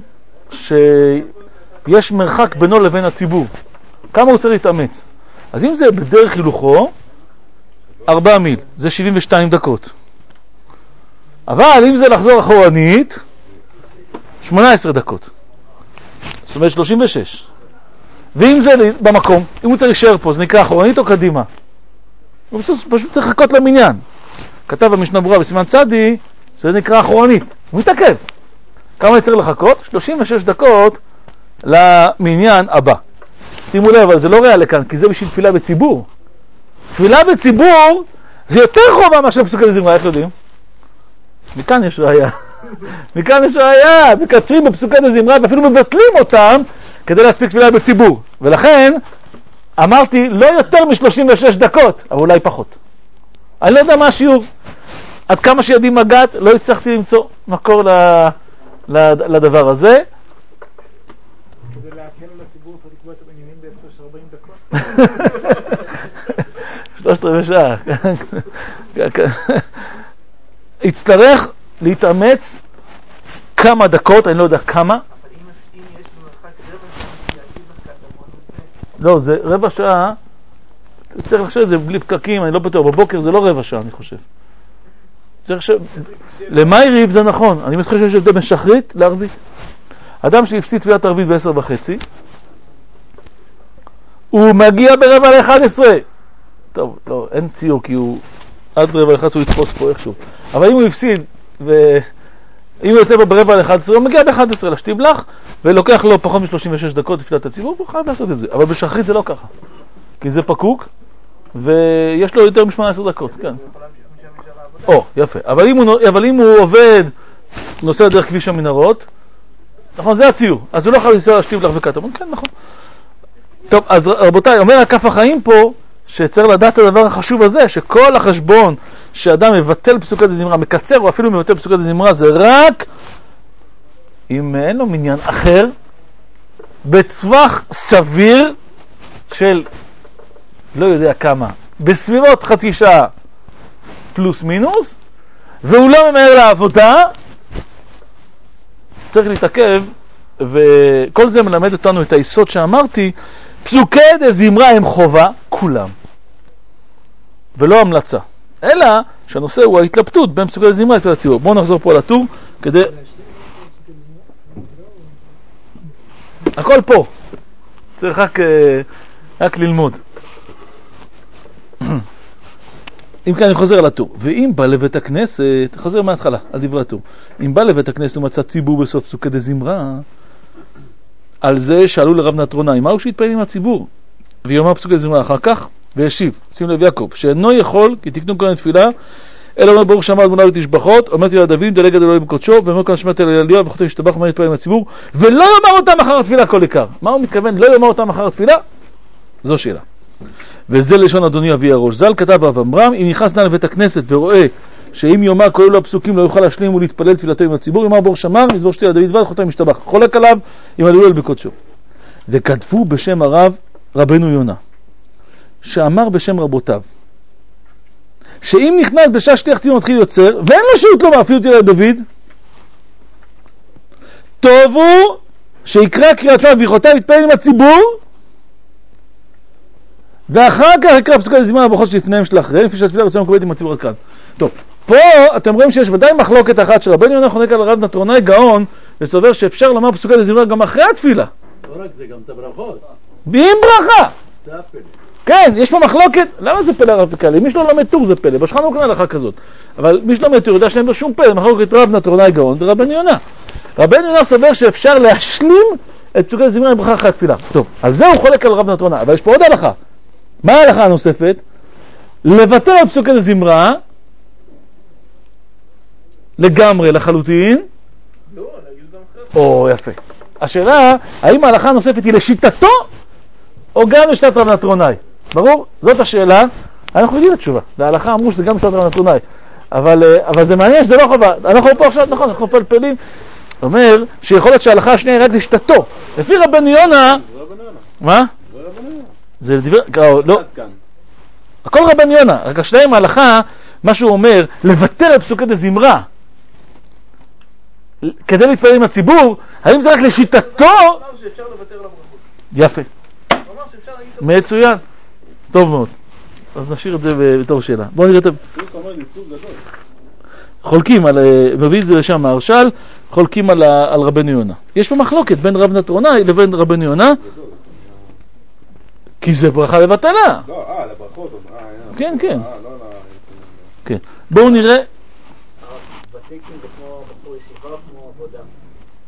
שיש מרחק בינו לבין הציבור. כמה הוא צריך להתאמץ? אז אם זה בדרך הילוכו, ארבע מיל, זה שבעים ושתיים דקות. אבל אם זה לחזור אחורנית, שמונה עשרה דקות. זאת אומרת שלושים ושש. ואם זה במקום, אם הוא צריך להישאר פה, זה נקרא אחורנית או קדימה? הוא פשוט צריך לחכות למניין. כתב במשנה ברורה בסימן צדי, שזה נקרא אחורנית. הוא מתעכב. כמה יצטרך לחכות? שלושים ושש דקות למניין הבא. שימו לב, אבל זה לא ריאלי כאן, כי זה בשביל תפילה בציבור. תפילה בציבור זה יותר חובה מאשר פסוקי דזמרה, איך יודעים? מכאן יש ראיה. מכאן יש ראיה, מקצרים בפסוקי דזמרה ואפילו מבטלים אותם כדי להספיק תפילה בציבור. ולכן אמרתי לא יותר מ-שלושים ושש דקות, אבל אולי פחות. אני לא יודע מה השיעור. עד כמה שידי מגעת, לא הצלחתי למצוא מקור לדבר הזה.
כדי להקל לציבור צריך לקבוע את המניינים ב-עשר עד ארבעים דקות.
שלושת רבעי שעה. יצטרך להתאמץ כמה דקות, אני לא יודע כמה.
אבל אם יש במרחק רבע שעה, להגיד לך כמה
לא, זה רבע שעה. צריך לחשוב זה בלי פקקים, אני לא בטוח. בבוקר זה לא רבע שעה, אני חושב. צריך ש... למייריב זה נכון. אני מתחיל שיש הבדל בין שחרית לערבית. אדם שהפסיד תפילת ערבית בעשר וחצי, הוא מגיע ברבע לאחד עשרה. טוב, לא, אין ציור, כי הוא עד רבע לאחד עשרה הוא יתפוס פה איכשהו. אבל אם הוא הפסיד, ואם הוא יוצא פה ברבע לאחד עשרה, הוא מגיע ב-אחד עשרה לשטיבלח, ולוקח לו פחות מ-שלושים ושש דקות תפילת הציבור, הוא חייב לעשות את זה. אבל בשחרית זה לא ככה. כי זה פקוק, ויש לו יותר מ-שמונה עשרה דקות, כן. או, יפה. אבל אם הוא, אבל אם הוא עובד, נוסע דרך כביש המנהרות, נכון, זה הציור. אז הוא לא יכול לנסוע לשטיבלח וקטמון, כן, נכון. טוב, אז רבותיי, אומר הכף החיים פה, שצריך לדעת את הדבר החשוב הזה, שכל החשבון שאדם מבטל פסוקי דזמרה, מקצר או אפילו מבטל פסוקי דזמרה, זה רק אם אין לו מניין אחר, בטווח סביר של לא יודע כמה, בסביבות חצי שעה פלוס מינוס, והוא לא ממהר לעבודה, צריך להתעכב, וכל זה מלמד אותנו את היסוד שאמרתי, פסוקי דזמרה הם חובה, כולם, ולא המלצה, אלא שהנושא הוא ההתלבטות בין פסוקי דזמרה לתפילת הציבור. בואו נחזור פה לטור, כדי... הכל פה, צריך רק, רק ללמוד. אם כן אני חוזר על הטור, ואם בא לבית הכנסת, חוזר מההתחלה על דברי הטור, אם בא לבית הכנסת ומצא ציבור בסוף פסוקי דזמרה, על זה שאלו לרב נתרונאי, מהו שהתפעל עם הציבור? ויאמר פסוקי דזמרה אחר כך, וישיב, שים לב יעקב, שאינו יכול, כי תקנו כל התפילה, אלא אומר ברוך שמה אדוני ותשבחות, אומרת אל דוד, דלג עד אלוהים בקודשו, ואומר כאן שמעת אל אליהו, וחותם ישתבח ומה יתפעל עם הציבור, ולא יאמר אותם אחר התפילה כל עיקר. מה הוא מתכוון? לא יאמר אותם אחר התפילה? זו שאלה. וזה לשון אדוני אבי הראש ז"ל, כתב רב עמרם, אם נכנס נא לבית הכנסת ורואה שאם יאמר כל אלו הפסוקים לא יוכל להשלים ולהתפלל תפילתו עם הציבור, יאמר ברוך שמע מזמור שתי דוד וחותם ישתבח, חולק עליו עם אלוהים בקודשו. וכתבו בשם הרב רבנו יונה, שאמר בשם רבותיו, שאם נכנס בשעה שליח ציבור מתחיל יוצר, ואין לו שהות לומר אפילו תראה דוד, טוב הוא שיקרא קריאת לה ויכולתיו יתפלל עם הציבור, ואחר כך יקרא פסוקי דזמרה ברכות שלפניהם של אחריהם, לפי שהתפילה רוצה מקובלת עם הציבור כאן. טוב, פה אתם רואים שיש ודאי מחלוקת אחת של רבנו יונה חולק על הרב נתרונאי גאון, וסובר שאפשר לומר פסוקי דזמרה גם אחרי התפילה.
לא רק זה, גם את הברכות.
עם ברכה.
זה הפלא.
כן, יש פה מחלוקת. למה זה פלא רב פקאלי? מי שלא לומד טור זה פלא. בשולחן ערוך אין הלכה כזאת. אבל מי שלא לומד טור יודע שאין לו שום פלא. מחלוקת רב נתרונאי גאון ורבנו יונה. רבנו יונה סובר שאפשר להשלים את פסוקי דזמרה עם ברכה אחרי התפילה. טוב, אז זה הוא חולק על רב נתרונאי. אבל יש פה עוד הלכה. מה ההלכה הנוספת? לבטל את פסוקי דזמרה לגמרי, לחלוטין.
לא, נגיד גם אחרי.
או, יפה. השאלה, האם ההלכה הנוספת היא לשיטתו, או גם לשיטת רב נתרונאי? ברור? זאת השאלה. אנחנו יודעים את התשובה. להלכה אמרו שזה גם לשיטת רב נתרונאי. אבל, אבל זה מעניין שזה לא חובה. אנחנו פה עכשיו, נכון, אנחנו פלפלים. זאת אומרת, שיכול להיות שההלכה השנייה היא רק לשיטתו. לפי רבנו יונה...
זה רבנו יונה.
מה?
זה רבנו יונה.
זה לדבר... לא.
כאן.
הכל רבנו יונה. רק השניים ההלכה, מה שהוא אומר, לבטל את פסוקי דזמרה. כדי להתפלל עם הציבור, האם זה רק לשיטתו?
הוא אמר שאפשר לוותר על הברכות.
יפה.
הוא אמר שאפשר להגיד את הברכות.
מצוין. טוב מאוד. אז נשאיר את זה בתור שאלה. בואו נראה את ה...
הוא אומר ניסוב גדול.
חולקים על... מביא את זה לשם ההרשל, חולקים על, על רבנו יונה. יש פה מחלוקת בין רב נתרונאי לבין רבנו יונה. כי זה ברכה לבטלה.
לא, אה, לברכות.
כן, כן.
אה, לא, לא.
כן. בואו נראה...
ותיקים זה כמו בחור ישיבה, כמו עבודה.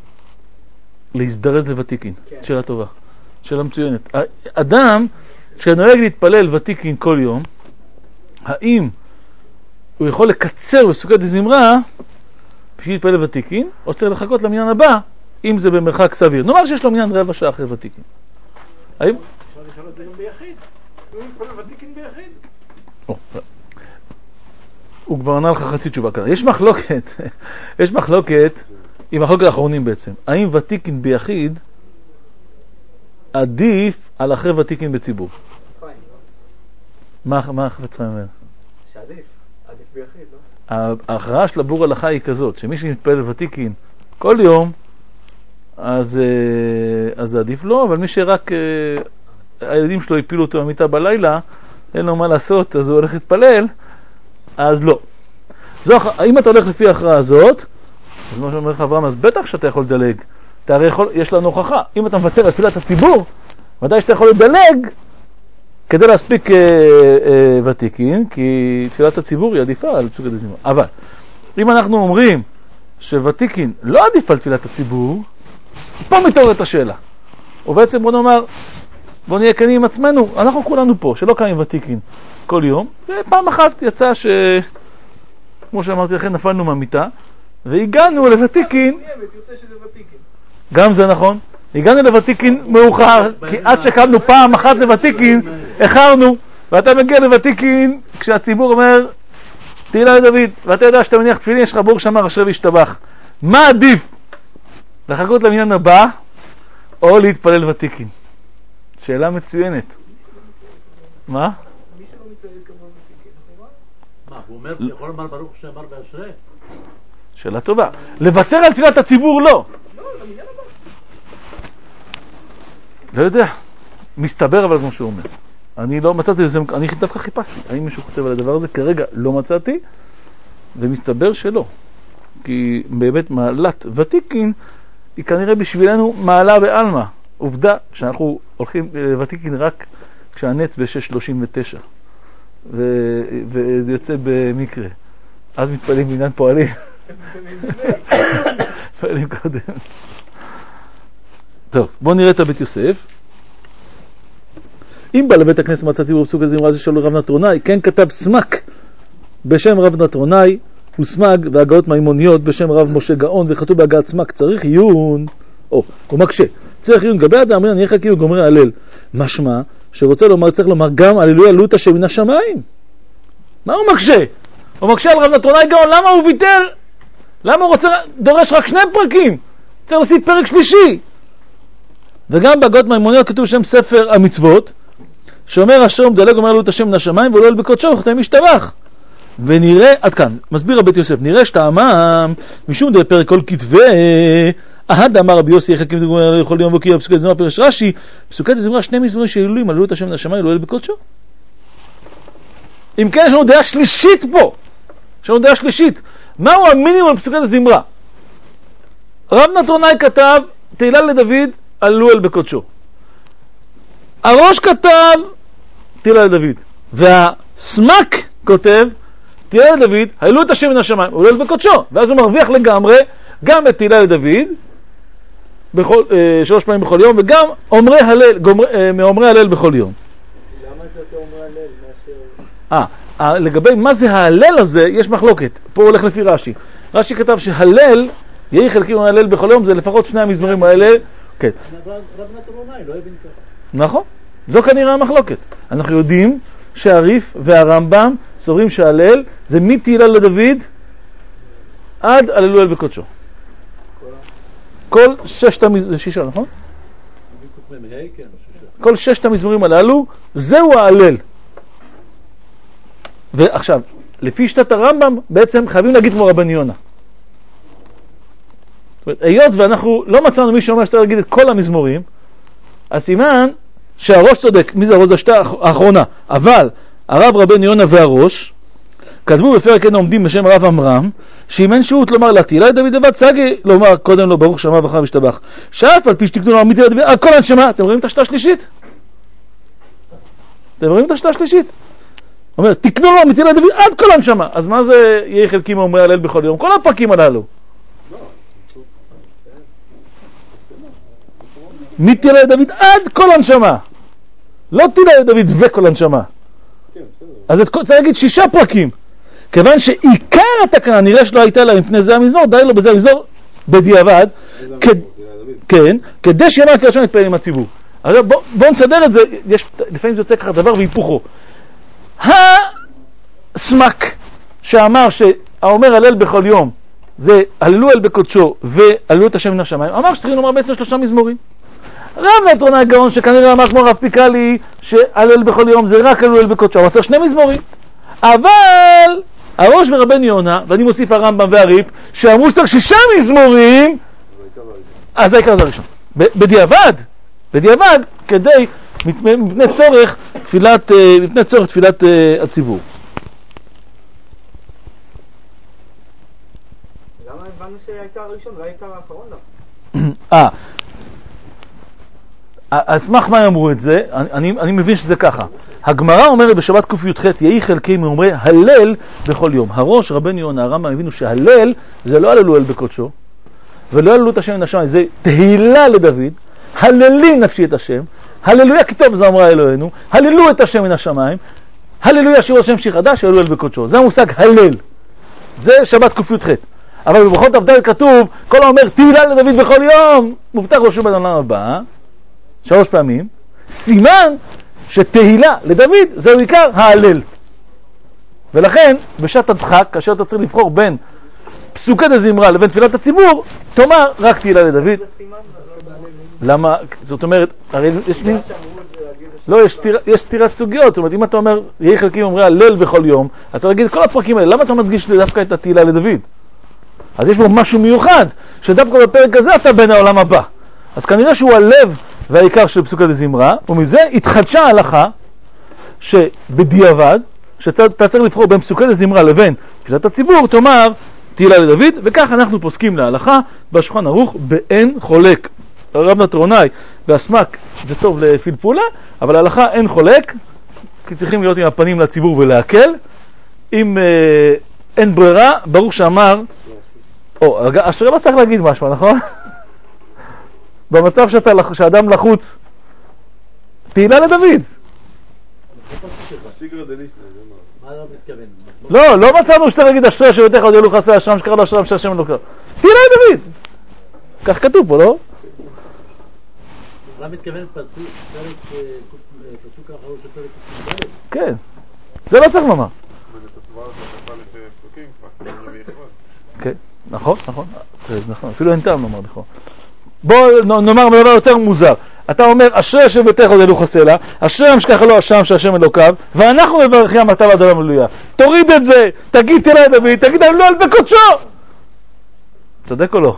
להזדרז לוותיקין. שאלה טובה. שאלה מצוינת. אדם שנוהג להתפלל ותיקין כל יום, האם הוא יכול לקצר בסוכת דזמרה בשביל להתפלל ותיקין, או צריך לחכות למניין הבא, אם זה במרחק סביר. נאמר שיש לו מניין רבע שעה אחרי ותיקין. האם?
אפשר לשאול את זה גם ביחיד. הוא מתפלל ותיקין ביחיד.
הוא כבר ענה לך חצי תשובה כאן. יש מחלוקת, יש מחלוקת, עם מחלוקת האחרונים בעצם. האם ותיקין ביחיד עדיף על אחרי ותיקין בציבור? מה החפץ חיים אומר?
שעדיף, עדיף ביחיד, לא?
ההכרעה של הבור הלכה היא כזאת, שמי שמתפלל ותיקין כל יום, אז, אז זה עדיף לו, אבל מי שרק הילדים שלו הפילו אותו במיטה בלילה, אין לו מה לעשות, אז הוא הולך להתפלל, אז לא. זו, אם אתה הולך לפי ההכרעה הזאת, אז מה שאומר לך אברהם, אז בטח שאתה יכול לדלג. אתה הרי יכול, יש לנו הוכחה. אם אתה מוותר על תפילת הציבור, ודאי שאתה יכול לדלג כדי להספיק אה, אה, ותיקין, כי תפילת הציבור היא עדיפה על פסוקי דזמרה. אבל אם אנחנו אומרים שוותיקין לא עדיף על תפילת הציבור, פה מתעוררת השאלה. ובעצם בוא נאמר, בוא נהיה כנים עם עצמנו, אנחנו כולנו פה, שלא קיים ותיקין כל יום, ופעם אחת יצא ש... כמו שאמרתי לכם, נפלנו מהמיטה, והגענו לוותיקין, גם זה נכון, הגענו לוותיקין מאוחר, כי עד שקמנו פעם אחת לוותיקין, אחרנו, ואתה מגיע לוותיקין כשהציבור אומר, תהילה לדוד, ואתה יודע שאתה מניח תפילין, יש לך ברוך שמר אשר וישתבח. מה עדיף? לחכות למניין הבא, או להתפלל ותיקין? שאלה מצוינת. מה?
מי שלא מתפלל כמובן ותיקין, נכון?
מה, הוא אומר, יכול לומר ברוך שאמר באשרי?
שאלה טובה. לוותר על תפילת הציבור לא.
לא, למניין הבא.
לא יודע. מסתבר אבל כמו שהוא אומר. אני לא מצאתי לזה, אני דווקא חיפשתי. האם מישהו כותב על הדבר הזה? כרגע לא מצאתי, ומסתבר שלא. כי באמת מעלת ותיקין היא כנראה בשבילנו מעלה בעלמא. עובדה שאנחנו הולכים לוותיקין רק כשהנץ ב-שש שלושים ותשע. וזה יוצא במקרה. אז מתפעלים בעניין פועלים. מתפעלים קודם. טוב, בואו נראה את הבית יוסף. אם בא לבית הכנסת מצא ציבור בפסוק הזמרה זה שלו רב נטרונאי, כן כתב סמק בשם רב נטרונאי, וסמג והגאות מימוניות בשם רב משה גאון, וכתוב בהגעת סמק צריך עיון, או, הוא מקשה, צריך עיון, גבי אדם, אני איך כאילו גומרי הלל, משמע שרוצה לומר, צריך לומר גם הללויה עלות השם מן השמיים. מה הוא מקשה? הוא מקשה על רב נטרונאי גאון, למה הוא ויתר? למה הוא רוצה, דורש רק שני פרקים? צריך להוסיף פרק שלישי. וגם בהגאות מימוניות כתוב שם ספר המצוות, שאומר אשר מדלג אומר עלות השם מן השמיים ולא אל בקודשו וחטאים משתבח. ונראה, עד כאן, מסביר הבית יוסף, נראה שטעמם משום די פרק כל כתבי אהד אמר רבי יוסי יחכים דגמר לכל יום וקיע פסוקי דזמרה פרש רש"י, פסוקי דזמרה שני מזמורים שהילולים עלות השם מן השמיים ולא אל בקודשו. אם כן יש לנו דעה שלישית פה, יש לנו דעה שלישית. מהו המינימום בפסוקי דזמרה? רב נטרונאי כתב תהילה לדוד עלו אל בקודשו, הראש כתב תהילה לדוד, והסמק כותב תהילה לדוד העלו את השם מן השמיים ולא אל בקודשו, ואז הוא מרוויח לגמרי גם את תהילה לדוד בכל, אה, שלוש פעמים בכל יום, וגם אומרי הלל, גומר, אה, מאומרי הלל בכל יום.
למה זה אתה אומר הלל מאשר...
אה, לגבי מה זה ההלל הזה יש מחלוקת, פה הוא הולך לפי רש"י. רש"י כתב שהלל יהי חלקים מההלל בכל יום, זה לפחות שני המזמורים האלה. כן.
רב נטרונאי לא הבין ככה.
נכון, זו כנראה המחלוקת. אנחנו יודעים שהריף והרמב"ם סוברים שההלל זה מתהילה לדוד עד הללו אל בקודשו. כל ששת המזמורים, שישה, נכון? כל ששת המזמורים הללו זהו ההלל. ועכשיו, לפי שיטת הרמב"ם בעצם חייבים להגיד כמו רבן יונה. זאת אומרת, היות ואנחנו לא מצאנו מי שאומר שצריך להגיד את כל המזמורים, אז סימן שהראש צודק. מי זה הראש? השתה האחרונה. אבל הרב רבן יונה והראש כתבו בפרק אין עומדים בשם רב אמרם, שאם אין שהות לומר לתהילה לדוד לבד סגי לומר קודם לו ברוך שמע ואחריו ישתבח, שאף על פי שתקנו לו מתהילה לדוד על כל הנשמה. אתם רואים את השתה השלישית? אתם רואים את השתה השלישית? אומר, תקנו לו מתהילה לדוד עד כל הנשמה. אז מה זה יהיה חלקים אומרי הלל בכל יום? כל הפרקים הללו. מתהילה לדוד עד כל הנשמה. לא תהילה לדוד וכל הנשמה. אז צריך להגיד שישה פרקים. כיוון שעיקר התקנה נראה שלא הייתה לה מפני זה המזמור, די לו בזה המזמור בדיעבד, כן, כדי שיאמר כי השם יתפלל עם הציבור. עכשיו בואו נסדר את זה, לפעמים זה יוצא ככה דבר והיפוכו. הסמק שאמר שהאומר הלל בכל יום זה הללו אל בקודשו והללו את השם מן השמיים, אמר שצריכים לומר בעצם שלושה מזמורים. רב נתרונאי הגאון שכנראה אמר כמו רב פיקלי שהלל בכל יום זה רק הללו אל בקודשו, אבל צריך שני מזמורים. אבל הראש ורבן יונה, ואני מוסיף הרמב"ם והרי"ף, שאמרו שצריך שישה מזמורים, אז העיקר זה הראשון. בדיעבד, בדיעבד, כדי, מפני צורך תפילת, מפני צורך תפילת הציבור.
למה הבנו שהעיקר הראשון והעיקר האחרון?
אה, אז מה מה אמרו את זה? אני, אני מבין שזה ככה. הגמרא אומרת בשבת ק"ח יהי חלקי מאומרי הלל בכל יום. הראש רבן יונה הרמב"ם הבינו שהלל זה לא הללו אל בקודשו ולא הללו את השם מן השמיים, זה תהילה לדוד, הללי נפשי את השם, הללויה כי טוב זה אמרה אלוהינו, הללו את השם מן השמיים, הללויה שירו השם שיר חדש, הללו אל בקודשו. זה המושג הלל, זה שבת ק"ח. אבל בברכות דף ד' כתוב כל האומר תהילה לדוד בכל יום מובטח לו שוב בעולם הבא שלוש פעמים, סימן שתהילה לדוד זהו עיקר ההלל. ולכן בשעת הדחק, כאשר אתה צריך לבחור בין פסוקי דזמרה לבין תפילת הציבור, תאמר רק תהילה לדוד. למה? זאת אומרת, הרי יש מין... לא, יש סתירת סוגיות. זאת אומרת, אם אתה אומר יהי חלקים אומרי הלל בכל יום, אז אתה להגיד כל הפרקים האלה, למה אתה מדגיש דווקא את התהילה לדוד? אז יש בו משהו מיוחד שדווקא בפרק הזה אתה בין העולם הבא. אז כנראה שהוא הלב והעיקר של פסוקי דזמרה, ומזה התחדשה ההלכה שבדיעבד, שאתה צריך לבחור בין פסוקי דזמרה לבין תפילת הציבור, תאמר תהילה לדוד, וכך אנחנו פוסקים להלכה בשולחן ערוך באין חולק. רב נתרונאי והסמק זה טוב לפלפולה, אבל להלכה אין חולק, כי צריכים להיות עם הפנים לציבור ולהקל. אם אה, אין ברירה, ברוך שאמר, או, אשר לא צריך להגיד משהו, נכון? במצב שאתה, שאדם לחוץ, תהילה לדוד. לא, לא מצאנו שצריך להגיד אשרי שבתך עוד ילוך עשה השם שקרא לו אשרי שהשם לא קרא. תהילה לדוד. כך כתוב פה, לא?
מה מתכוון פסוק האחרון של פרק ק"ד?
כן. זה לא צריך לומר. כן, נכון, נכון. אפילו אין טעם לומר נכון. בואו נאמר מדבר יותר מוזר. אתה אומר אשרי השם ביתך עוד ילוך עשה לה, אשרי המשכח לו השם שהשם אלוקיו, ואנחנו מברכים המטה ועד עולם הללויה. תוריד את זה, תגיד תהילה לדוד, תגיד הללו אל בקודשו. צודק או לא?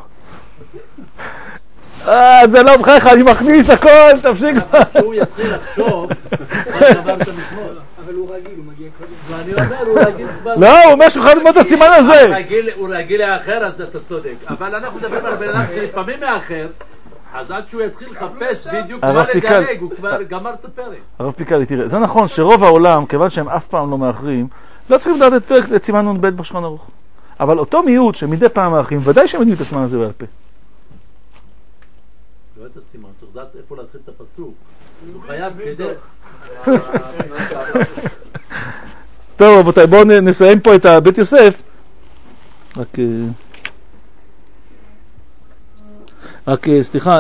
אה, זה לא בחייך, אני מכניס הכל, תפסיק.
שהוא יתחיל לחשוב, מה דבר אתה משמאל.
אבל הוא רגיל, הוא מגיע כבר.
ואני אומר, הוא רגיל כבר.
לא, הוא אומר שהוא יכול ללמוד את הסימן הזה.
הוא רגיל לאחר, אז אתה צודק. אבל אנחנו מדברים על בן אדם שלפעמים מאחר, אז עד שהוא יתחיל לחפש בדיוק מה לדלג, הוא כבר גמר את הפרק.
הרב פיקלי, תראה, זה נכון שרוב העולם, כיוון שהם אף פעם לא מאחרים, לא צריכים לדעת את פרק סימן נ"ב בשולחן ערוך. אבל אותו מיעוט שמדי פעם מאחרים, ודאי שהם יודעים את הסימן הזה בעל פה.
לא את הסימן, צריך לדעת איפה להתחיל את הפסוק. הוא חייב כדי...
טוב רבותיי, בואו נסיים פה את בית יוסף. רק... רק סליחה,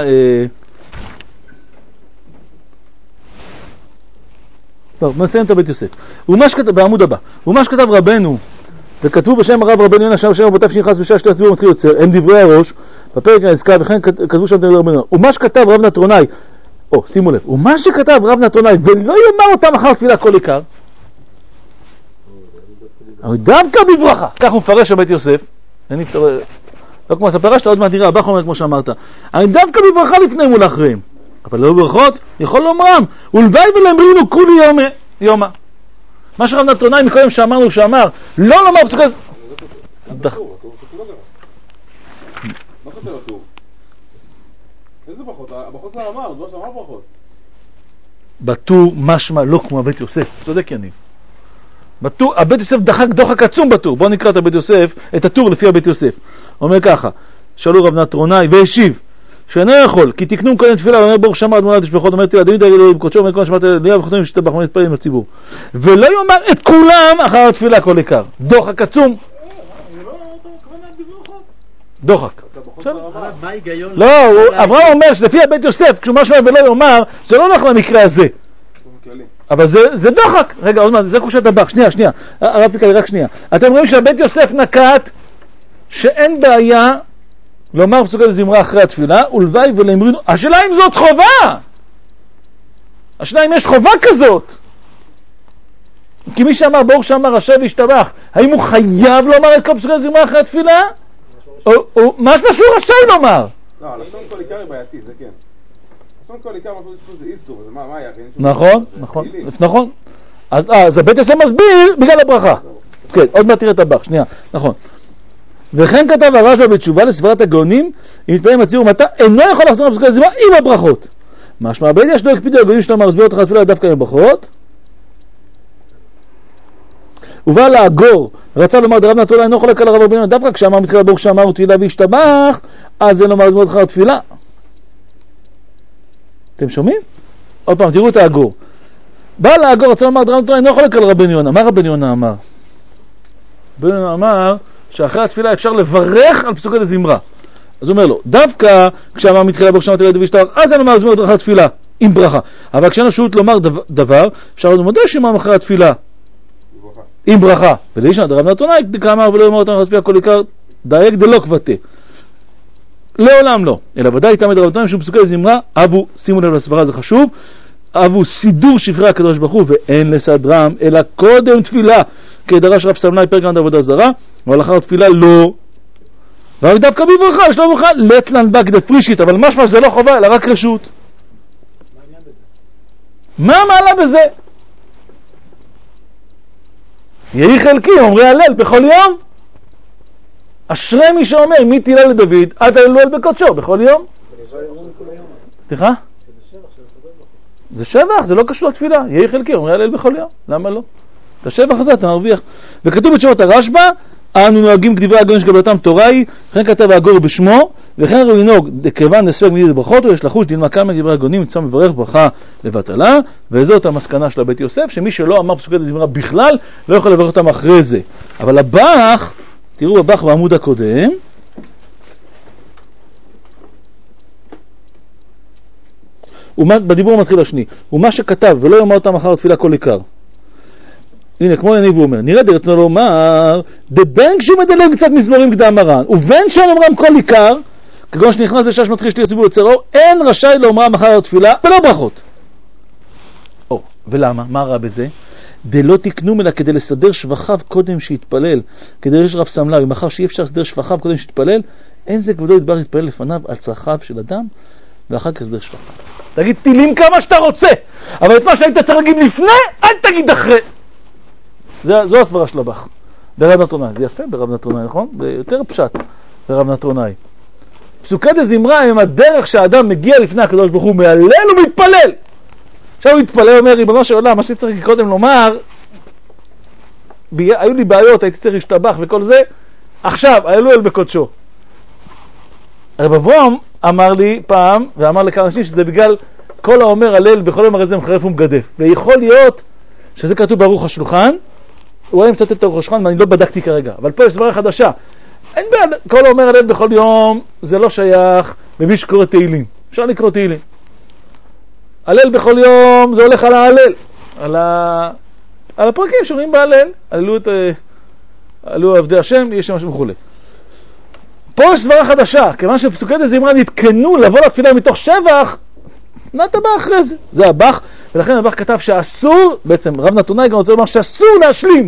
טוב, נסיים את בית יוסף. ומה שכתב, בעמוד הבא, ומה שכתב רבנו, וכתבו בשם הרב רבנו יונה שם שם רבותיו שנכנס בשעה שתי הציבור מתחיל יוצר, הם דברי הראש, בפרק הנזכר, וכן כתבו שם דברי רבנו. ומה שכתב רב נתרונאי, או, שימו לב, ומה שכתב רב נתרונאי, ולא יאמר אותם אחר תפילה כל עיקר, אבל דווקא בברכה, כך הוא מפרש על בית יוסף, לא כמו אתה פרשת עוד מהדירה, הבא חומר כמו שאמרת, אני דווקא בברכה לפני מול אחריהם, אבל לא בברכות, יכול לומרם, ולוואי ולאמרינו כולי יומא. מה שרב נתרונאי מקודם שאמרנו שאמר, לא לומר פסוקת...
מה חותר הטור? איזה ברכות? הברכות לא אמר, לא שאמר ברכות.
בטור משמע לא כמו הבית יוסף, צודק יניב. בטור, הבית יוסף דחק דוחק עצום בטור. בואו נקרא את הבית יוסף, את הטור לפי הבית יוסף. אומר ככה, שאלו רב נתרונאי והשיב, שאינו יכול, כי תקנו קודם תפילה, ואומר ברוך שמע אדמוני תשבחות, אומר תהילה, דוד אלוהים בקודשו, אומר כל שמעת אלוהים וחותמים שתבח ומתפלל עם הציבור. ולא יאמר את כולם אחר התפילה כל עיקר. דוחק עצום. דוחק.
מה ההיגיון?
לא, אברהם אומר שלפי הבית יוסף, כשהוא משמע ולא יאמר, זה לא נכון למקרה הזה. אבל זה דוחק. רגע, עוד מעט, זה קושת הבח. שנייה, שנייה. הרב פיקאלי, רק שנייה. אתם רואים שהבית יוסף נקט שאין בעיה לומר פסוקי זמרה אחרי התפילה, ולוואי ולאמרינו, השאלה אם זאת חובה! השאלה אם יש חובה כזאת! כי מי שאמר ברוך שאמר רשע והשתבח, האם הוא חייב לומר את כל פסוקי זמרה אחרי התפילה? או משהו שהוא רשאי לומר?
לא, לשון כל עיקר היא בעייתי, זה כן. לשון כל עיקר זה איסור, מה היה?
נכון, נכון, נכון. אז הבית יוסף מסביר בגלל הברכה. כן, עוד מעט תראה את הבח, שנייה, נכון. וכן כתב הרשב"א בתשובה לסברת הגאונים, אם מתפלל מציאו ומטה, אינו יכול לחזור לפסוקי זמרה עם הברכות. משמע בין יש לא הקפידו הגאונים שלו להסביר אותך תפילה דווקא עם ברכות. ובא לאגור, רצה לומר דרב נתולה אינו חולק על הרב רבנו, דווקא כשאמר מתחילה ברוך שאמר תהילה והשתבח, אז זה לא מזמור אותך לתפילה. אתם שומעים? עוד פעם, תראו את האגור. בא לאגור, רצה לומר דרב נתולה אינו חולק על רבנו יונה. מה רבנו יונה אמר? רבנו יונה אמר שאחרי התפילה אפשר לברך על פסוקי הזמרה. אז הוא אומר לו, דווקא כשאמר מתחילה ברוך שאמר תהילה והשתבח, אז אין לו מזמור אותך לתפילה עם ברכה. אבל כשאין לו שהות לומר דבר, אפשר למודע שאמר אחרי התפילה עם ברכה. ולאישן דרב נתונה דקה אמר ולא יאמר אותנו לתפילה כל עיקר דייק דלא כבטה. לעולם לא. אלא ודאי תמיד דרב נתונה משום פסוקי זמרה, אבו, שימו לב לסברה, זה חשוב, אבו סידור שפרי הקדוש ברוך הוא ואין לסדרם אלא קודם תפילה כדרש רב סמנאי פרק ג' עבודה זרה, אבל אחר תפילה לא. ורק דווקא בברכה, יש לו ברכה לטלן בגדה פרישית, אבל משמע זה לא חובה אלא רק רשות. מה מעלה בזה? יהי חלקי, אומרי הלל בכל יום. אשרי מי שאומר מי תהילה לדוד עד הלל בקודשו בכל יום. סליחה? זה שבח, זה לא קשור לתפילה. יהי חלקי, אומרי הלל בכל יום. למה לא? את השבח הזה אתה מרוויח. וכתוב בתשובת הרשב"א, אנו נוהגים כדברי הגאונים שקבלתם תורה היא, וכן כתב האגור בשמו, וכן ראוי לנהוג כיוון נספק מידי ברכות, ויש לחוש דין מכאן מדברי הגאונים יצא מברך ברכה לבטלה, וזאת המסקנה של הבית יוסף, שמי שלא אמר פסוקי זמרה בכלל, לא יכול לברך אותם אחרי זה. אבל הבח, תראו בבח בעמוד הקודם, ומה, בדיבור המתחיל השני, ומה שכתב ולא יאמר אותם אחר התפילה כל עיקר. הנה, כמו יניב הוא אומר, נראה דרצנו לומר, דבין כשהוא מדלג קצת מזמורים קדם מרן, ובין שם אומרם כל עיקר, כגון שנכנס בשש מתחיל שתהיה ציבור יוצר אור, אין רשאי לאומרם אחר התפילה, ולא ברכות. או, ולמה? מה רע בזה? דלא תקנו מלה כדי לסדר שבחיו קודם שיתפלל, כדי יש רב סמלה, ומחר שאי אפשר לסדר שבחיו קודם שיתפלל, אין זה כבודו יתבר להתפלל לפניו על צרכיו של אדם, ואחר כך לסדר שבחיו. תגיד תילים כמה שאתה רוצה, אבל את מה שהיית צריך להגיד לפני, אל תגיד אחרי. זו הסברה של הבח ברב נתונאי. זה יפה ברב נתונאי, נכון? ביותר פשט ברב נתונאי. פסוקי דזמרה הם הדרך שהאדם מגיע לפני הקדוש ברוך הוא, מהלל ומתפלל. עכשיו הוא מתפלל, אומר ריבונו של עולם, מה שצריך קודם לומר, היו לי בעיות, הייתי צריך להשתבח וכל זה, עכשיו הללו אל בקודשו. רב אברהם אמר לי פעם, ואמר לכמה אנשים שזה בגלל כל האומר הלל בכל אומר הזה מחרף ומגדף, ויכול להיות שזה כתוב ברוך השולחן, הוא היה מצטט את ארוך השולחן ואני לא בדקתי כרגע, אבל פה יש סברה חדשה. אין בעיה, כל האומר הלל בכל יום זה לא שייך במי שקורא תהילים, אפשר לקרוא תהילים. הלל בכל יום זה הולך על ההלל, על, ה... על הפרקים שומעים בהלל, הללו את הללו עבדי השם, יש שם משהו וכו'. פה יש סברה חדשה, כיוון שפסוקי דזמרה נתקנו לבוא לתפילה מתוך שבח, נת הבא אחרי זה, זה הבח, ולכן הבח כתב שאסור, בעצם רב נתונאי גם רוצה לומר שאסור להשלים.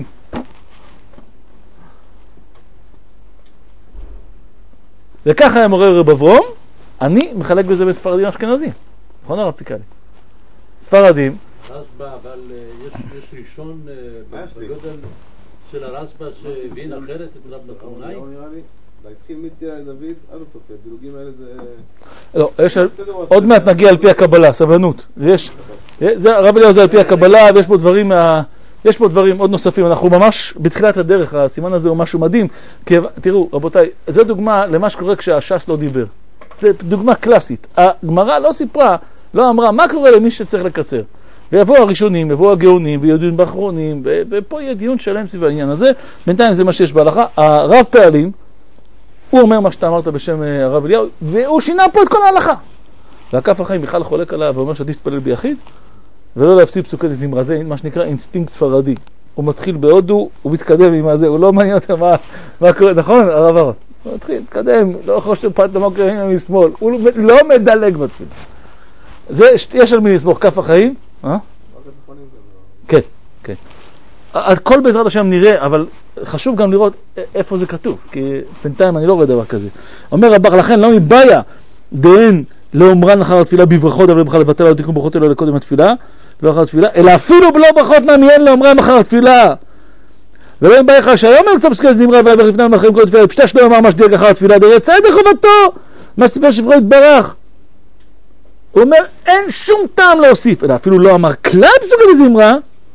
וככה היה מורה רב אברהם, אני מחלק בזה בין ספרדים אשכנזים, נכון הרב פיקאלי? ספרדים.
רסב"א, אבל יש ראשון בגודל של הרסב"א שהבין אחרת את רב נתונאי?
להתחיל מתילה לדוד עד הסוף, הדילוגים האלה זה...
לא, יש, עוד מעט נגיע על פי הקבלה, סבלנות. יש, זה, הרב אליהו זה על פי הקבלה, ויש פה דברים, יש פה דברים עוד נוספים. אנחנו ממש בתחילת הדרך, הסימן הזה הוא משהו מדהים, כי תראו, רבותיי, זו דוגמה למה שקורה כשהש"ס לא דיבר. זה דוגמה קלאסית. הגמרא לא סיפרה, לא אמרה מה קורה למי שצריך לקצר. ויבואו הראשונים, יבואו הגאונים, ויודעים באחרונים, ו- ופה יהיה דיון שלם סביב העניין הזה. בינתיים זה מה שיש בהלכה. הרב פעלים, הוא אומר מה שאתה אמרת בשם הרב אליהו, והוא שינה פה את כל ההלכה. והכף החיים בכלל חולק עליו ואומר שאתה תתפלל ביחיד, ולא להפסיד פסוקי זמרה. זה מה שנקרא אינסטינקט ספרדי. הוא מתחיל בהודו, הוא מתקדם עם הזה, הוא לא מעניין אותם מה, מה קורה, נכון הרב ארץ? הוא מתחיל, מתקדם, לא יכול שתפת למוקר עם משמאל, הוא לא מדלג בתפילה. זה, יש על מי לסמוך כף החיים? אה? כן, כן. הכל בעזרת השם נראה, אבל חשוב גם לראות איפה זה כתוב, כי בינתיים אני לא רואה דבר כזה. אומר רבך, לכן לא מבעיה דהן לא אומרן אחר התפילה בברכות, אבל בכלל לבטל על תיקון ברכות אלא לקודם התפילה, לא אחר התפילה, אלא אפילו בלא ברכות נמיין לא אומרן אחר התפילה. ולא מבעיה לך שהיום אין קצת פסקי זמרה ולברך לפני המחרים כל התפילה, פשטה שלא אמר מה שדייק אחר התפילה, דרך צעד לחובתו, מה סיפר שפרו יתברך. הוא אומר, אין שום טעם להוסיף, אלא אפילו לא אמר כלל פסוקי זמרה,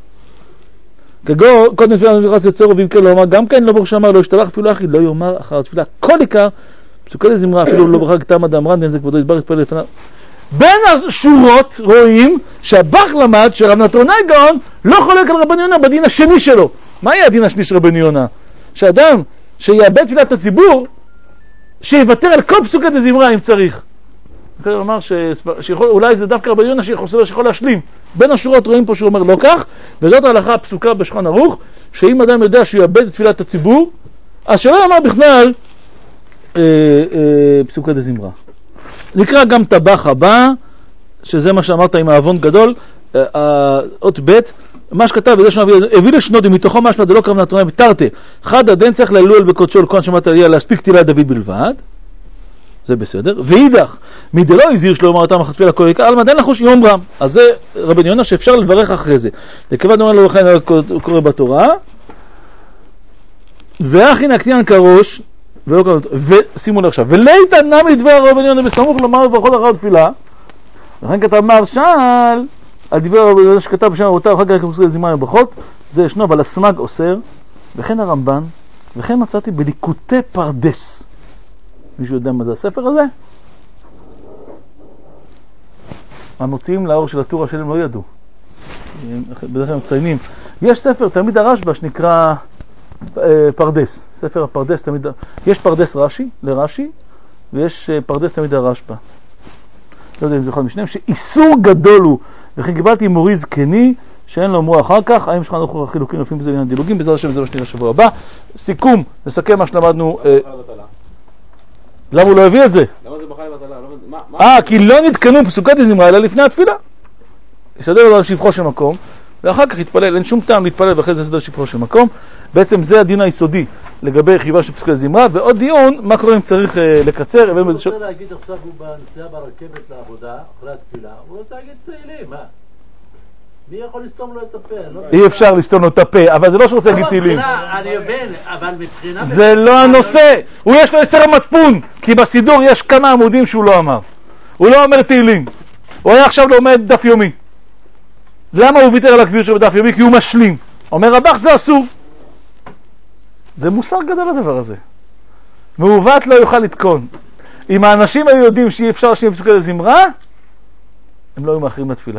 כגון, קודם תפילה נבחס יוצר ואם כן לא אמר, גם כן לא ברוך שאמר, לא ישתבח אפילו אחי, לא יאמר אחר התפילה, כל עיקר, פסוקי זמרה, אפילו לא ברכה כתב אדם רן, זה כבודו יתברך יתפלל לפניו. בין השורות רואים שהבח למד שרב נתנאי גאון לא חולק על רבן יונה בדין השני שלו. מה יהיה הדין השני של רבן יונה? שאדם שיאבד תפילת הציבור, שיוותר על כל פסוקי זמרה אם צריך. הוא אומר שאולי זה דווקא רבן יונה שיכול להשלים. בין השורות רואים פה שהוא אומר לא כך, וזאת ההלכה הפסוקה בשולחן ערוך, שאם אדם יודע שהוא יאבד את תפילת הציבור, אז שלא יאמר בכלל אה, אה, פסוקי זמרה. נקרא גם טבח הבא, שזה מה שאמרת עם האבון גדול, אות ב', מה שכתב, הביא לשנות, ומתוכו משמע דלא קרב נתונה בתרתי, חד הדין צריך להילול בקודשו לכל שמעת עליה להספיק תהילת דוד בלבד, זה בסדר, ואידך, מדלא הזהיר שלא אמר אותם החטפי לכל עיקר, על מדין לחוש יום רם, אז זה רבן יונה שאפשר לברך אחרי זה, לכבד אומר לו לכן קורא בתורה, ואחי נקניין כראש, ושימו לה עכשיו, וליתן נמי לדבר רבן יונה בסמוך לומר וברכות אחר תפילה, לכן כתב מרשל על דבר רבן יונה שכתב בשם אבותיו אחר כך כפסוקי זמרה וברכות, זה ישנו אבל הסמג אוסר, וכן הרמב"ן, וכן מצאתי בליקוטי פרדס. מישהו יודע מה זה הספר הזה? המוציאים לאור של הטור השלם לא ידעו, בדרך כלל מציינים. יש ספר תלמיד הרשב"א שנקרא פרדס, ספר הפרדס תמיד, יש פרדס רש"י, לרש"י, ויש פרדס תמיד הרשב"א. לא יודע אם זה אחד משניהם, שאיסור גדול הוא, וכן קיבלתי מורי זקני, שאין לו אמרו אחר כך, האם שכן אנחנו חילוקים לפעמים בזה לעניין דילוגים, בעזרת השם זה לא שנראה שבוע הבא. סיכום, נסכם מה שלמדנו. למה הוא לא הביא את זה?
למה זה בחי בטלה?
אה, כי לא נתקנו פסוקי זמרה אלא לפני התפילה. יסדר לו שבחו של מקום, ואחר כך יתפלל, אין שום טעם להתפלל ואחרי זה יסדר שבחו של מקום. בעצם זה הדין היסודי לגבי חיבה של פסוקי זמרה, ועוד דיון, מה קורה אם צריך uh, לקצר.
הוא רוצה להגיד עכשיו, הוא בנסיעה ברכבת לעבודה, אחרי התפילה, הוא רוצה להגיד תהילים, מה? מי יכול לסתום לו את הפה?
אי אפשר לסתום לו את הפה, אבל זה לא שרוצה להגיד תהילים.
אני מבין, אבל מבחינה...
זה לא הנושא, הוא יש לו יסר המצפון, כי בסידור יש כמה עמודים שהוא לא אמר. הוא לא אומר תהילים, הוא היה עכשיו לומד דף יומי. למה הוא ויתר על הקביעות שלו בדף יומי? כי הוא משלים. אומר רבך זה אסור. זה מוסר גדול הדבר הזה. מעוות לא יוכל לתקון. אם האנשים היו יודעים שאי אפשר להשלים פסוקי זמרה, הם לא היו מאחרים לתפילה.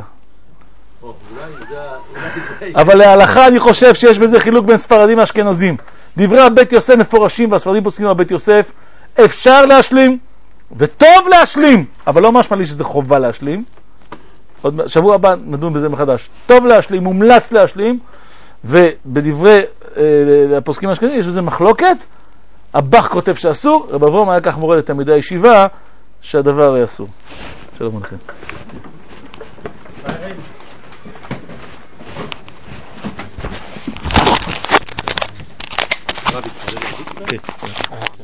אבל להלכה אני חושב שיש בזה חילוק בין ספרדים לאשכנזים. דברי הבית יוסף מפורשים והספרדים פוסקים על בית יוסף, אפשר להשלים וטוב להשלים, אבל לא משמע לי שזה חובה להשלים. עוד שבוע הבא נדון בזה מחדש. טוב להשלים, מומלץ להשלים, ובדברי אה, הפוסקים האשכנזים יש בזה מחלוקת. הבח כותב שאסור, רב אברהם היה כך מורה לתלמידי הישיבה שהדבר אסור. שלום עליכם. Okay.